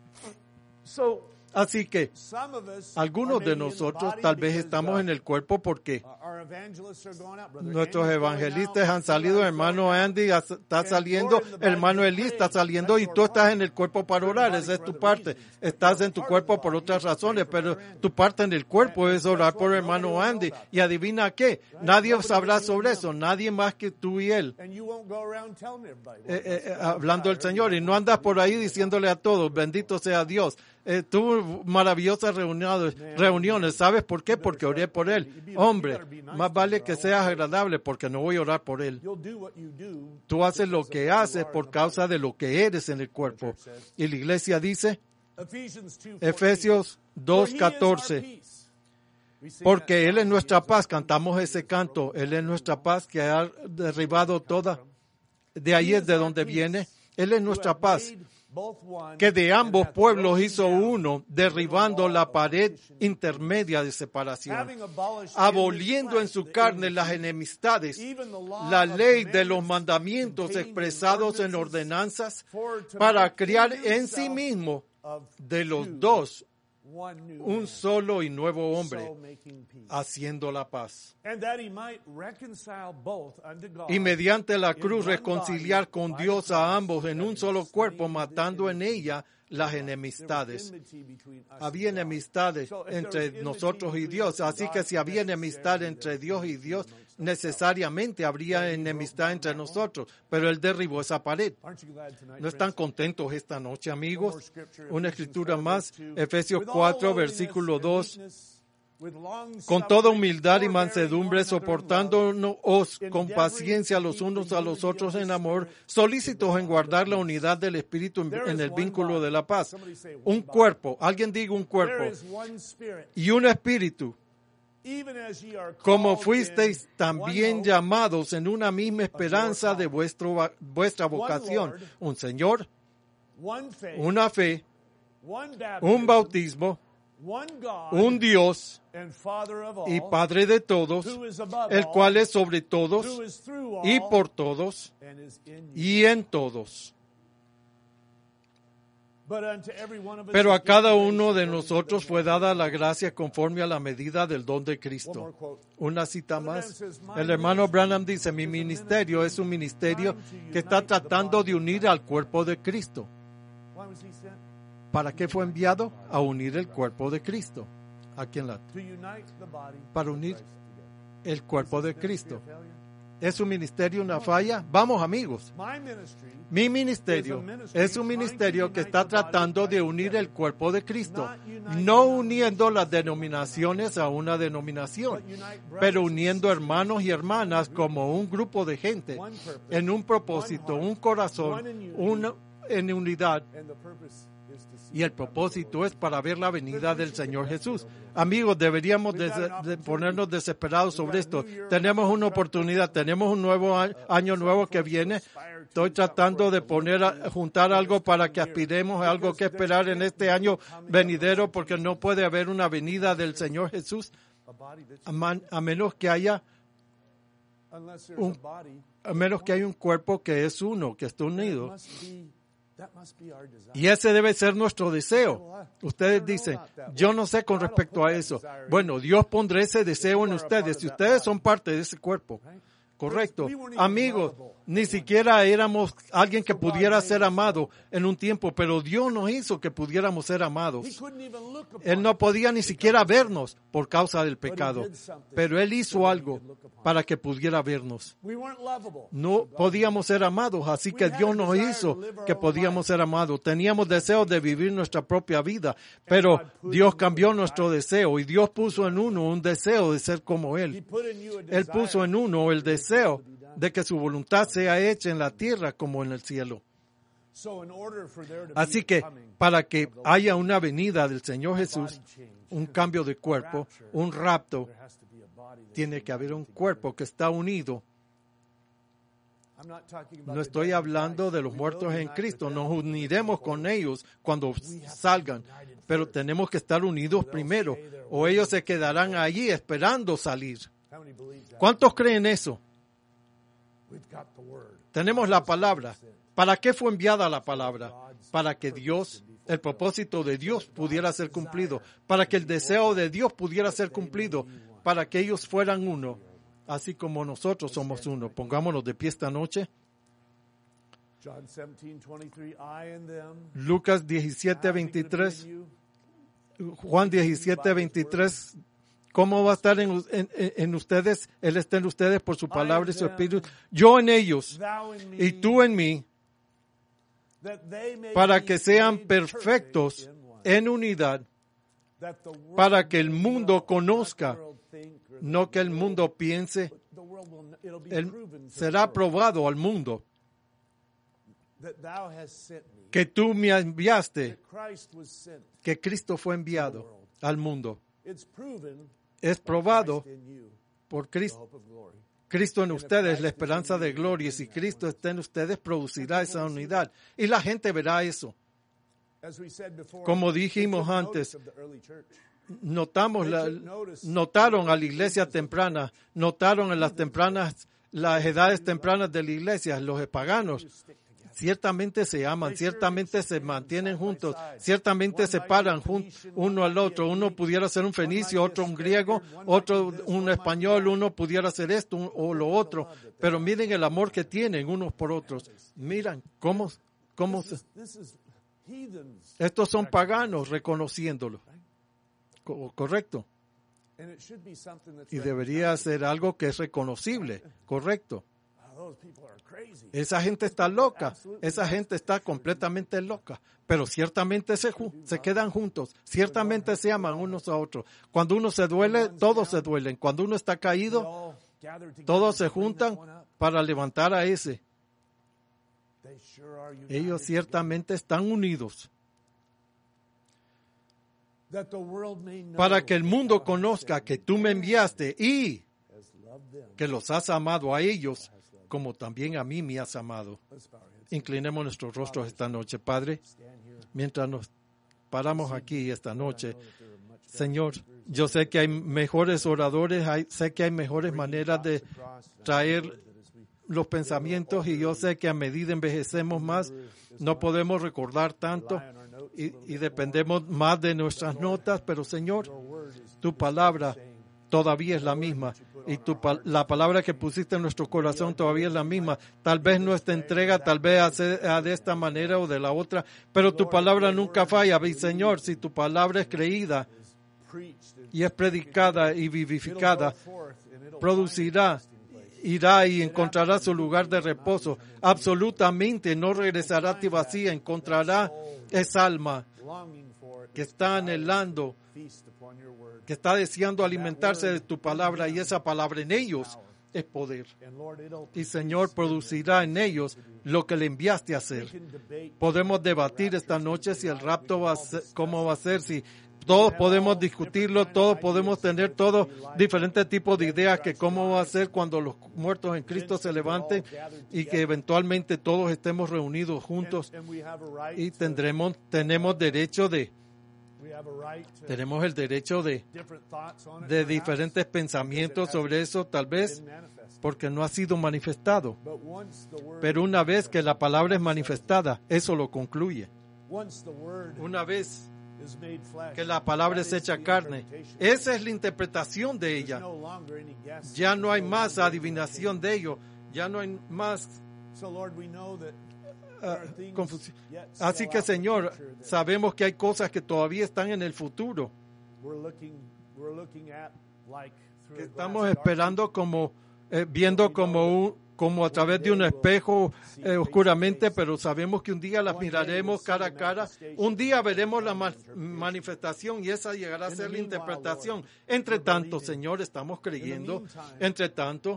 Así que algunos de nosotros tal vez estamos en el cuerpo porque nuestros evangelistas han salido, hermano Andy está saliendo, hermano Eli está saliendo, y tú estás en el cuerpo para orar. Esa es tu parte. Estás en tu cuerpo por otras razones, pero tu parte en el cuerpo es orar por hermano Andy. Y adivina qué, nadie sabrá sobre eso, nadie más que tú y él. Eh, eh, eh, hablando del Señor, y no andas por ahí diciéndole a todos, bendito sea Dios. eh, tuvo maravillosas reuniones, reuniones. ¿Sabes por qué? Porque oré por él. Hombre, más vale que seas agradable porque no voy a orar por él. Tú haces lo que haces por causa de lo que eres en el cuerpo. Y la iglesia dice, Efesios dos catorce, porque Él es nuestra paz. Cantamos ese canto. Él es nuestra paz que ha derribado toda. De ahí es de donde viene. Él es nuestra paz, que de ambos pueblos hizo uno, derribando la pared intermedia de separación, aboliendo en su carne las enemistades, la ley de los mandamientos expresados en ordenanzas, para crear en sí mismo de los dos un solo y nuevo hombre, haciendo la paz. Y mediante la cruz reconciliar con Dios a ambos en un solo cuerpo, matando en ella las enemistades. Había enemistades entre nosotros y Dios, así que si había enemistad entre Dios y Dios, necesariamente habría enemistad entre nosotros, pero Él derribó esa pared. ¿No están contentos esta noche, amigos? Una escritura más, Efesios cuatro, versículo dos. Con toda humildad y mansedumbre, soportándonos con paciencia los unos a los otros en amor, solícitos en guardar la unidad del Espíritu en, en el vínculo de la paz. Un cuerpo, alguien diga un cuerpo, y un espíritu, como fuisteis también llamados en una misma esperanza de vuestro, vuestra vocación. Un Señor, una fe, un bautismo, un Dios y Padre de todos, el cual es sobre todos y por todos y en todos. Pero a cada uno de nosotros fue dada la gracia conforme a la medida del don de Cristo. Una cita más. El hermano Branham dice, mi ministerio es un ministerio que está tratando de unir al cuerpo de Cristo. ¿Para qué fue enviado? A unir el cuerpo de Cristo. ¿A quién la? Para unir el cuerpo de Cristo. ¿Es un ministerio una falla? Vamos, amigos. Mi ministerio es un ministerio que está tratando de unir el cuerpo de Cristo, no uniendo las denominaciones a una denominación, pero uniendo hermanos y hermanas como un grupo de gente en un propósito, un corazón, una, en unidad. Y el propósito es para ver la venida del Señor Jesús. Amigos, deberíamos de, de ponernos desesperados sobre esto. Tenemos una oportunidad, tenemos un nuevo año, año nuevo que viene. Estoy tratando de poner, a, juntar algo para que aspiremos a algo que esperar en este año venidero, porque no puede haber una venida del Señor Jesús a, man, a menos que haya un, a menos que haya un cuerpo que es uno, que está unido. Y ese debe ser nuestro deseo. Ustedes dicen, yo no sé con respecto a eso. Bueno, Dios pondrá ese deseo en ustedes y ustedes son parte de ese cuerpo. Correcto. Amigos, ni siquiera éramos alguien que pudiera ser amado en un tiempo, pero Dios nos hizo que pudiéramos ser amados. Él no podía ni siquiera vernos por causa del pecado, pero Él hizo algo para que pudiera vernos. No podíamos ser amados, así que Dios nos hizo que podíamos ser amados. Teníamos deseos de vivir nuestra propia vida, pero Dios cambió nuestro deseo y Dios puso en uno un deseo de ser como Él. Él puso en uno el deseo de que su voluntad sea hecha en la tierra como en el cielo. Así que para que haya una venida del Señor Jesús, un cambio de cuerpo, un rapto, tiene que haber un cuerpo que está unido. No estoy hablando de los muertos en Cristo, nos uniremos con ellos cuando salgan, pero tenemos que estar unidos primero, o ellos se quedarán allí esperando salir. ¿Cuántos creen eso? Tenemos la palabra. ¿Para qué fue enviada la palabra? Para que Dios, el propósito de Dios pudiera ser cumplido, para que el deseo de Dios pudiera ser cumplido, para que ellos fueran uno, así como nosotros somos uno. Pongámonos de pie esta noche. Lucas diecisiete veintitrés. Juan diecisiete veintitrés. ¿Cómo va a estar en, en, en ustedes? Él está en ustedes por su palabra y su espíritu. Yo en ellos y tú en mí, para que sean perfectos en unidad, that the world para que el may mundo know, conozca, not the world think or the no que el world mundo piense. know. The world will, it'll be Él proven to the será world probado al mundo that thou hast sent me, que tú me enviaste, that Christ was sent. que Cristo fue enviado al mundo. It's proven Es by probado Christ in you, por the Cristo. hope of glory. Cristo en ustedes, la esperanza de gloria. Y si Cristo está en ustedes, producirá esa unidad. Y la gente verá eso. As we said before, Como they dijimos took antes, notice of the early church. Notamos la, notaron a la iglesia temprana, notaron en las tempranas, las edades tempranas de la iglesia, los paganos. Ciertamente se aman, ciertamente se mantienen juntos, ciertamente se paran juntos uno al otro. Uno pudiera ser un fenicio, otro un griego, otro un español, uno pudiera ser esto o lo otro. Pero miren el amor que tienen unos por otros. Miren cómo, cómo se, This is heathens, estos son paganos reconociéndolo. Co- Correcto. and it should be something that's Y debería ser algo que es reconocible. Correcto. Oh, those people are crazy. Esa gente está loca, esa gente está completamente loca, pero ciertamente se, ju- se quedan juntos, ciertamente se aman unos a otros. Cuando uno se duele, todos se duelen. Cuando uno está They caído, all gather together todos se to bring this juntan one up. para levantar a ese. They sure are united Ellos together. ciertamente están unidos That the world may know para que el mundo that thou hast conozca sent que me, tú me enviaste y hast loved them. que los has amado a ellos como también a mí me has amado. Let's bow our heads. Inclinemos nuestros rostros esta noche, Padre, Stand here. mientras nos paramos aquí esta noche. I know that there are much better Señor, speakers yo sé que hay mejores oradores, hay- sé que hay mejores maneras de across, and I traer know that as we los pensamientos y yo sé que a medida envejecemos más, no podemos recordar tanto rely on our notes a y, little y bit dependemos más de nuestras notas, pero Señor, more, your word is tu palabra todavía es la misma y tu, pa- la palabra que pusiste en nuestro corazón todavía es la misma. Tal vez nuestra entrega, tal vez sea de esta manera o de la otra, pero tu palabra nunca falla. Y Señor, si tu palabra es creída preached and y es predicada y it'll go vivificada, forth and it'll producirá, find its resting place. irá y encontrará su lugar de reposo. Absolutamente no regresará a ti vacía, encontrará esa alma Longing for it, que está anhelando, feast upon your word. que está deseando alimentarse de tu palabra y esa palabra en ellos es poder. And Lord, it'll Y Señor, producirá en ellos lo que le enviaste a hacer. we can debate Podemos debatir esta noche si el rapto va a ser, cómo va a ser, si todos podemos discutirlo, todos podemos tener todos diferentes tipos de ideas que cómo va a ser cuando los muertos en Cristo se levanten y que eventualmente todos estemos reunidos juntos and we have a right y to- tendremos, tenemos derecho de, we have a right to tenemos el derecho de, different thoughts on it, de perhaps, diferentes pensamientos sobre eso, tal vez been manifested. porque no ha sido manifestado. But once the word Pero una vez que la palabra es manifestada, eso lo concluye. once the word Una vez is made flesh, que la palabra that es is hecha the carne, interpretation. esa es la interpretación de There's ella. no longer any guess. Ya no hay There's más longer adivinación de ello, ya no hay más So Lord, we know that ah, there are things confusión. yet Así still que out in the Señor, future that sabemos que hay cosas que todavía están en el futuro, we're looking we're looking at like through que a glass estamos darkly. esperando como, eh, viendo como un, como a través de un espejo eh, oscuramente, pero sabemos que un día las miraremos cara a cara, un día veremos la ma- manifestación y esa llegará a ser la interpretación. Entre tanto, Señor, estamos creyendo, entre tanto,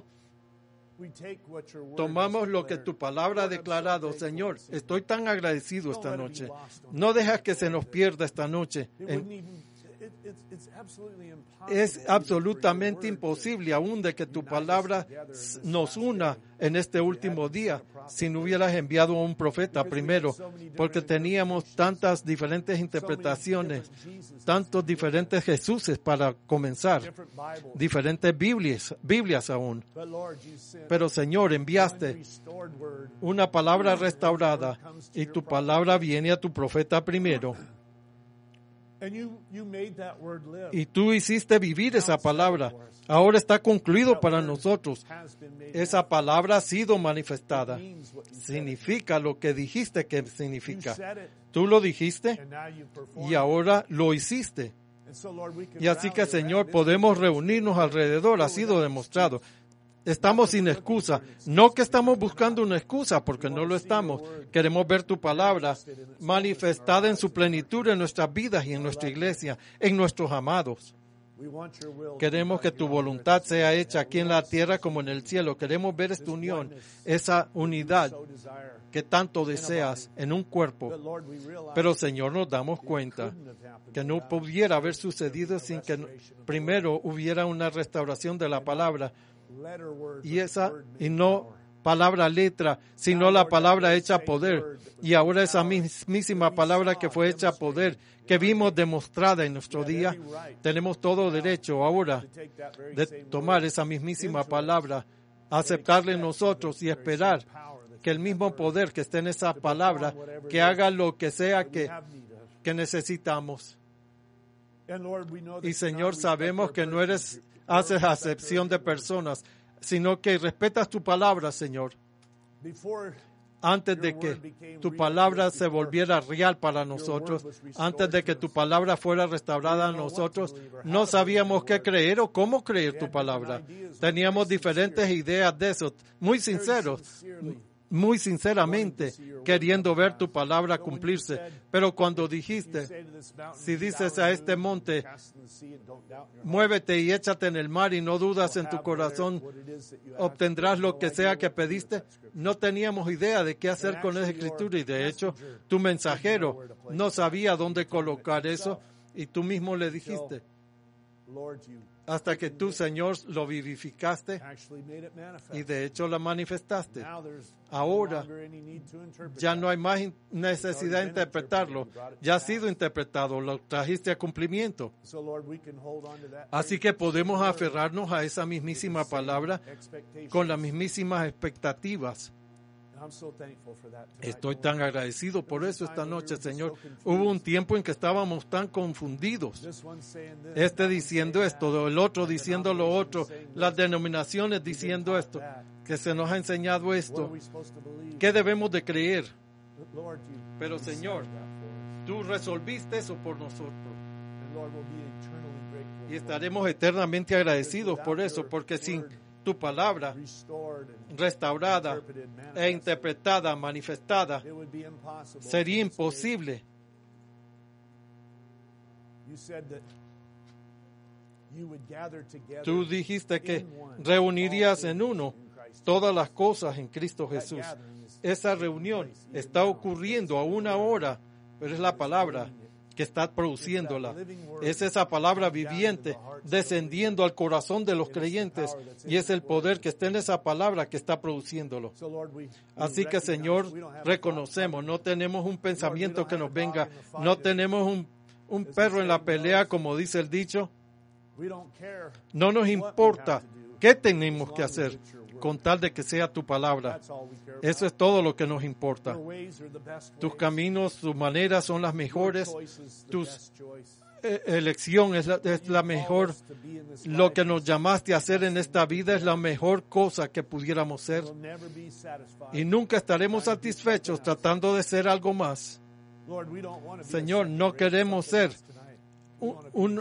We take what your word tomamos has lo que declared. tu palabra ha Lord, I'm so declarado, grateful Señor. this evening. Estoy tan agradecido esta Don't let it noche. be lost on No us. dejas que se nos pierda esta noche. It En- wouldn't even- it- it's- it's absolutely impossible Es even for your absolutamente word to imposible aún de que tu palabra s- nos una en este último día si no hubieras enviado a un profeta primero, porque teníamos tantas diferentes interpretaciones, tantos diferentes Jesuses para comenzar, different Bibles. diferentes Biblias, Biblias aún. But Lord, you sent Pero Señor, one enviaste restored word. una palabra restaurada y tu palabra viene a tu profeta primero. And you, you made that word live. Y tú hiciste vivir esa palabra. Ahora está concluido para nosotros. Has been made Esa palabra ha sido manifestada. means what you said. Significa lo que dijiste que You significa. said it, Tú lo dijiste and now you perform y ahora lo hiciste. And so, Lord, we can Y así que, rally Señor, around this podemos because reunirnos alrededor. Ha sido demostrado. estamos sin excusa. No que estamos buscando una excusa, porque no lo estamos. Queremos ver tu palabra manifestada en su plenitud en nuestras vidas y en nuestra iglesia, en nuestros amados. Queremos que tu voluntad sea hecha aquí en la tierra como en el cielo. Queremos ver esta unión, esa unidad que tanto deseas en un cuerpo. Pero, Señor, nos damos cuenta que no pudiera haber sucedido sin que primero hubiera una restauración de la palabra. Y esa, y no palabra letra, sino la palabra hecha poder. Y ahora esa mismísima palabra que fue hecha poder, que vimos demostrada en nuestro día, tenemos todo derecho ahora de tomar esa mismísima palabra, aceptarla en nosotros y esperar que el mismo poder que esté en esa palabra, que haga lo que sea que, que necesitamos. Y, Señor, sabemos que no eres, haces acepción de personas, sino que respetas tu palabra, Señor. Antes de que tu palabra se volviera real para nosotros, antes de que tu palabra fuera restaurada a nosotros, no sabíamos qué creer o cómo creer tu palabra. Teníamos diferentes ideas de eso, muy sinceros, muy sinceramente, queriendo ver tu palabra cumplirse. Pero cuando dijiste, si dices a este monte, muévete y échate en el mar y no dudas en tu corazón, obtendrás lo que sea que pediste, no teníamos idea de qué hacer con esa escritura. Y de hecho, tu mensajero no sabía dónde colocar eso y tú mismo le dijiste, hasta que tú, Señor, lo vivificaste y de hecho lo manifestaste. Ahora ya no hay más necesidad de interpretarlo. Ya ha sido interpretado, lo trajiste a cumplimiento. Así que podemos aferrarnos a esa mismísima palabra con las mismísimas expectativas. Estoy tan agradecido por eso esta noche, Señor. Hubo un tiempo en que estábamos tan confundidos. Este diciendo esto, el otro diciendo lo otro, las denominaciones diciendo esto, que se nos ha enseñado esto. ¿Qué debemos de creer? Pero, Señor, tú resolviste eso por nosotros. Y estaremos eternamente agradecidos por eso, porque sin tu palabra restaurada e interpretada, manifestada, sería imposible. Tú dijiste que reunirías en uno todas las cosas en Cristo Jesús. Esa reunión está ocurriendo aún ahora, pero es la palabra que está produciéndola. Es esa palabra viviente descendiendo al corazón de los creyentes y es el poder que está en esa palabra que está produciéndolo. Así que, Señor, reconocemos, no tenemos un pensamiento que nos venga, no tenemos un, un perro en la pelea, como dice el dicho. No nos importa qué tenemos que hacer, con tal de que sea tu palabra. Eso es todo lo que nos importa. Tus caminos, tus maneras son las mejores. Tu eh, elección es la, es la mejor. Lo que nos llamaste a hacer en esta vida es la mejor cosa que pudiéramos ser. Y nunca estaremos satisfechos tratando de ser algo más. Señor, no queremos ser un, un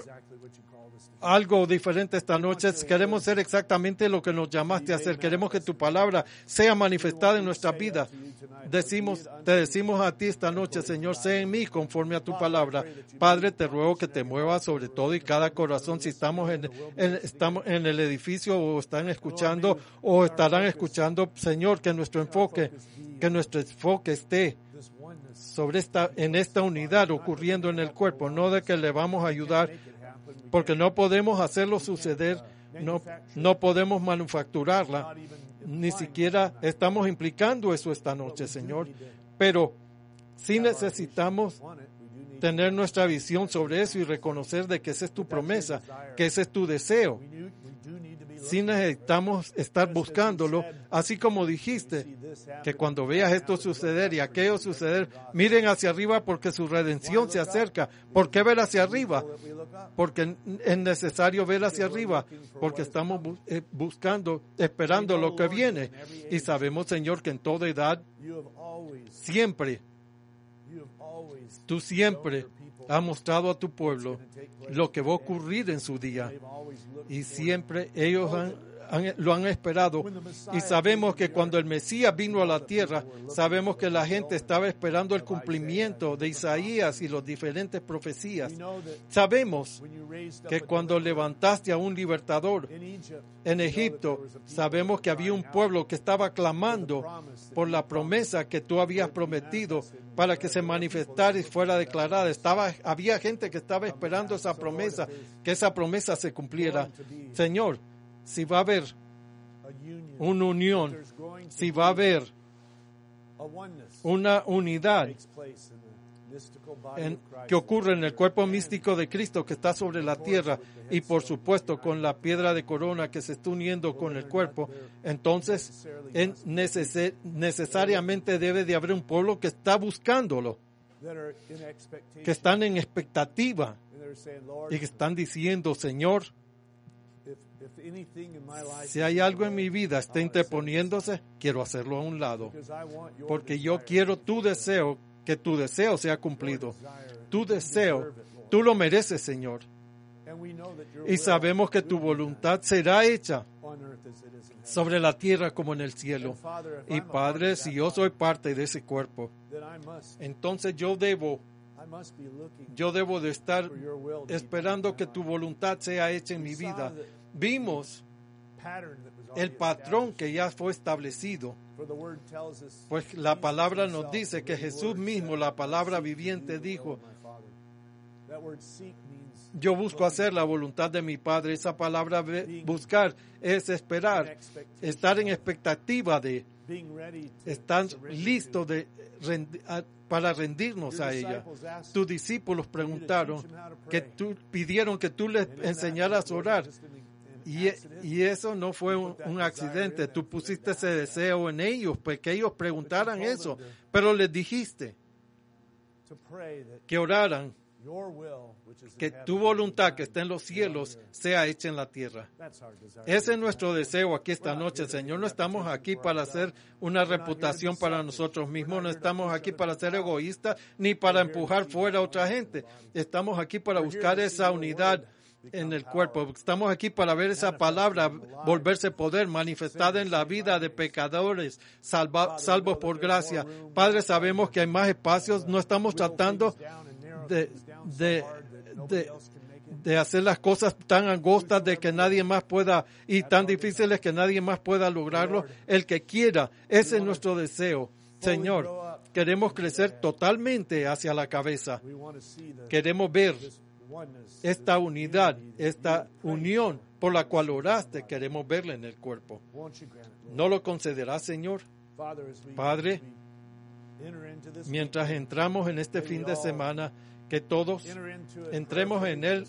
algo diferente esta noche. Queremos ser exactamente lo que nos llamaste a hacer. Queremos que tu palabra sea manifestada en nuestra vida. Decimos, te decimos a ti esta noche, Señor, sé en mí conforme a tu palabra. Padre, te ruego que te muevas sobre todo y cada corazón. Si estamos en, en, estamos en el edificio o están escuchando o estarán escuchando, Señor, que nuestro enfoque, que nuestro enfoque esté sobre esta, en esta unidad ocurriendo en el cuerpo, no de que le vamos a ayudar, porque no podemos hacerlo suceder, no, no podemos manufacturarla, ni siquiera estamos implicando eso esta noche, Señor, pero sí necesitamos tener nuestra visión sobre eso y reconocer de que esa es tu promesa, que ese es tu deseo. Sí necesitamos estar buscándolo, así como dijiste, que cuando veas esto suceder y aquello suceder, miren hacia arriba porque su redención se acerca. ¿Por qué ver hacia arriba? Porque es necesario ver hacia arriba, porque estamos buscando, esperando lo que viene. Y sabemos, Señor, que en toda edad, siempre, tú siempre has mostrado a tu pueblo lo que va a ocurrir en su día. Y siempre ellos han, han- lo han esperado. Y sabemos que cuando el Mesías vino a la tierra, sabemos que la gente estaba esperando el cumplimiento de Isaías y las diferentes profecías. Sabemos que cuando levantaste a un libertador en Egipto, sabemos que había un pueblo que estaba clamando por la promesa que tú habías prometido para que se manifestara y fuera declarada. Estaba, había gente que estaba esperando esa promesa, que esa promesa se cumpliera. Señor, si va a haber una unión, si va a haber una unidad en, que ocurre en el cuerpo místico de Cristo que está sobre la tierra, y por supuesto con la piedra de corona que se está uniendo con el cuerpo, entonces en neces- necesariamente debe de haber un pueblo que está buscándolo, que están en expectativa y que están diciendo: Señor, si hay algo en mi vida está interponiéndose, quiero hacerlo a un lado, porque yo quiero tu deseo, que tu deseo sea cumplido. Tu deseo, tú lo mereces, Señor. Y sabemos que tu voluntad será hecha sobre la tierra como en el cielo. Y Padre, si yo soy parte de ese cuerpo, entonces yo debo, yo debo de estar esperando que tu voluntad sea hecha en mi vida. Vimos el patrón que ya fue establecido, pues la palabra nos dice que Jesús mismo, la palabra viviente, dijo: yo busco hacer la voluntad de mi Padre. Esa palabra buscar es esperar, estar en expectativa de, estar listos de para rendirnos a ella. Tus discípulos preguntaron, que tú, pidieron que tú les enseñaras a orar. Y, y eso no fue un, un accidente. Tú pusiste ese deseo en ellos, pues que ellos preguntaran eso. Pero les dijiste que oraran, que tu voluntad que está en los cielos sea hecha en la tierra. Ese es nuestro deseo aquí esta noche, Señor. No estamos aquí para hacer una reputación para nosotros mismos. No estamos aquí para ser egoístas ni para empujar fuera a otra gente. Estamos aquí para buscar esa unidad en el cuerpo. Estamos aquí para ver esa palabra volverse poder manifestada en la vida de pecadores salva, salvos por gracia. Padre, sabemos que hay más espacios. No estamos tratando de, de, de, de hacer las cosas tan angostas de que nadie más pueda, y tan difíciles que nadie más pueda lograrlo. El que quiera, ese es nuestro deseo. Señor, queremos crecer totalmente hacia la cabeza. Queremos ver esta unidad, esta unión por la cual oraste, queremos verla en el cuerpo. ¿No lo concederás, Señor? Padre, mientras entramos en este fin de semana, que todos entremos en él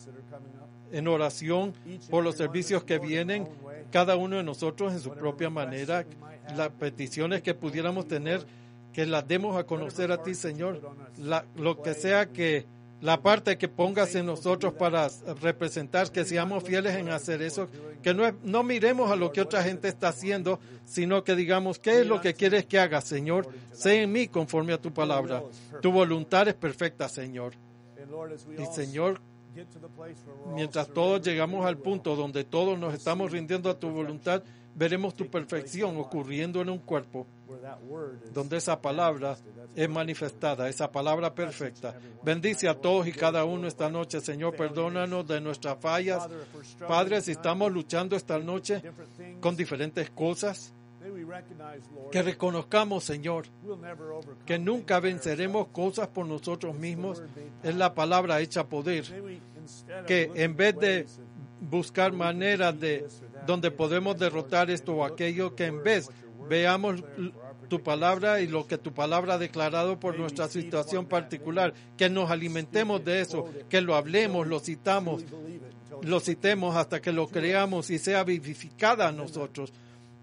en oración por los servicios que vienen, cada uno de nosotros en su propia manera, las peticiones que pudiéramos tener, que las demos a conocer a ti, Señor. La, lo que sea que la parte que pongas en nosotros para representar, que seamos fieles en hacer eso, que no, no miremos a lo que otra gente está haciendo, sino que digamos: ¿qué es lo que quieres que haga, Señor? Sé en mí conforme a tu palabra. Tu voluntad es perfecta, Señor. Y Señor, mientras todos llegamos al punto donde todos nos estamos rindiendo a tu voluntad, veremos tu perfección ocurriendo en un cuerpo donde esa palabra es manifestada, esa palabra perfecta. Bendice a todos y cada uno esta noche, Señor. Perdónanos de nuestras fallas. Padre, si estamos luchando esta noche con diferentes cosas, que reconozcamos, Señor, que nunca venceremos cosas por nosotros mismos. Es la palabra hecha poder, que en vez de buscar maneras de donde podemos derrotar esto o aquello, que en vez veamos tu palabra y lo que tu palabra ha declarado por nuestra situación particular, que nos alimentemos de eso, que lo hablemos, lo citamos, lo citemos hasta que lo creamos y sea vivificada a nosotros.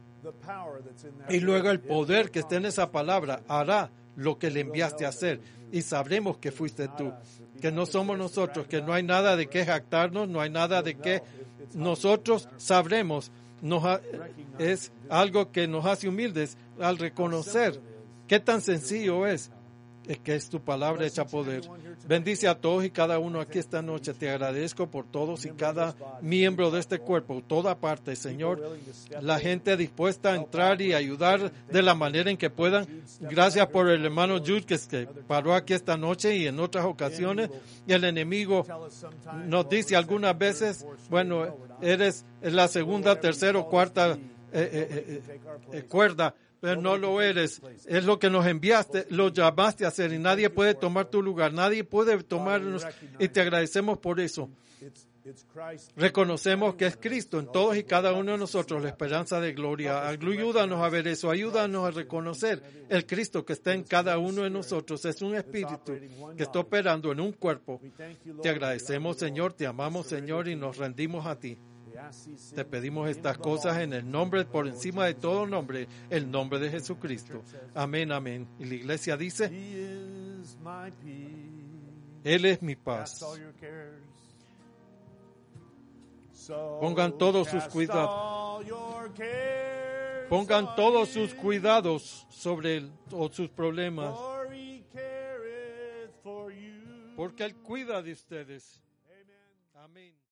Y luego el poder que está en esa palabra hará lo que le enviaste a hacer, y sabremos que fuiste tú, que no somos nosotros, que no hay nada de qué jactarnos, no hay nada de qué nosotros sabremos. Nos ha, es algo que nos hace humildes al reconocer qué tan sencillo es es que es tu palabra hecha poder. Bendice a todos y cada uno aquí esta noche. Te agradezco por todos y cada miembro de este cuerpo, toda parte, Señor. La gente dispuesta a entrar y ayudar de la manera en que puedan. Gracias por el hermano Jude que, que paró aquí esta noche y en otras ocasiones. Y el enemigo nos dice algunas veces, bueno, eres la segunda, tercera o cuarta eh, eh, eh, eh, cuerda. Pero no lo eres, es lo que nos enviaste, lo llamaste a hacer y nadie puede tomar tu lugar, nadie puede tomarnos y te agradecemos por eso. Reconocemos que es Cristo en todos y cada uno de nosotros, la esperanza de gloria. Ayúdanos a ver eso, ayúdanos a reconocer el Cristo que está en cada uno de nosotros. Es un espíritu que está operando en un cuerpo. Te agradecemos, Señor, te amamos, Señor, y nos rendimos a ti. Te pedimos estas cosas en el nombre, por encima de todo nombre, el nombre de Jesucristo. Amén, amén. Y la iglesia dice, Él es mi paz. Pongan todos sus cuidados. Pongan todos sus cuidados sobre él, o sus problemas. Porque Él cuida de ustedes. Amén.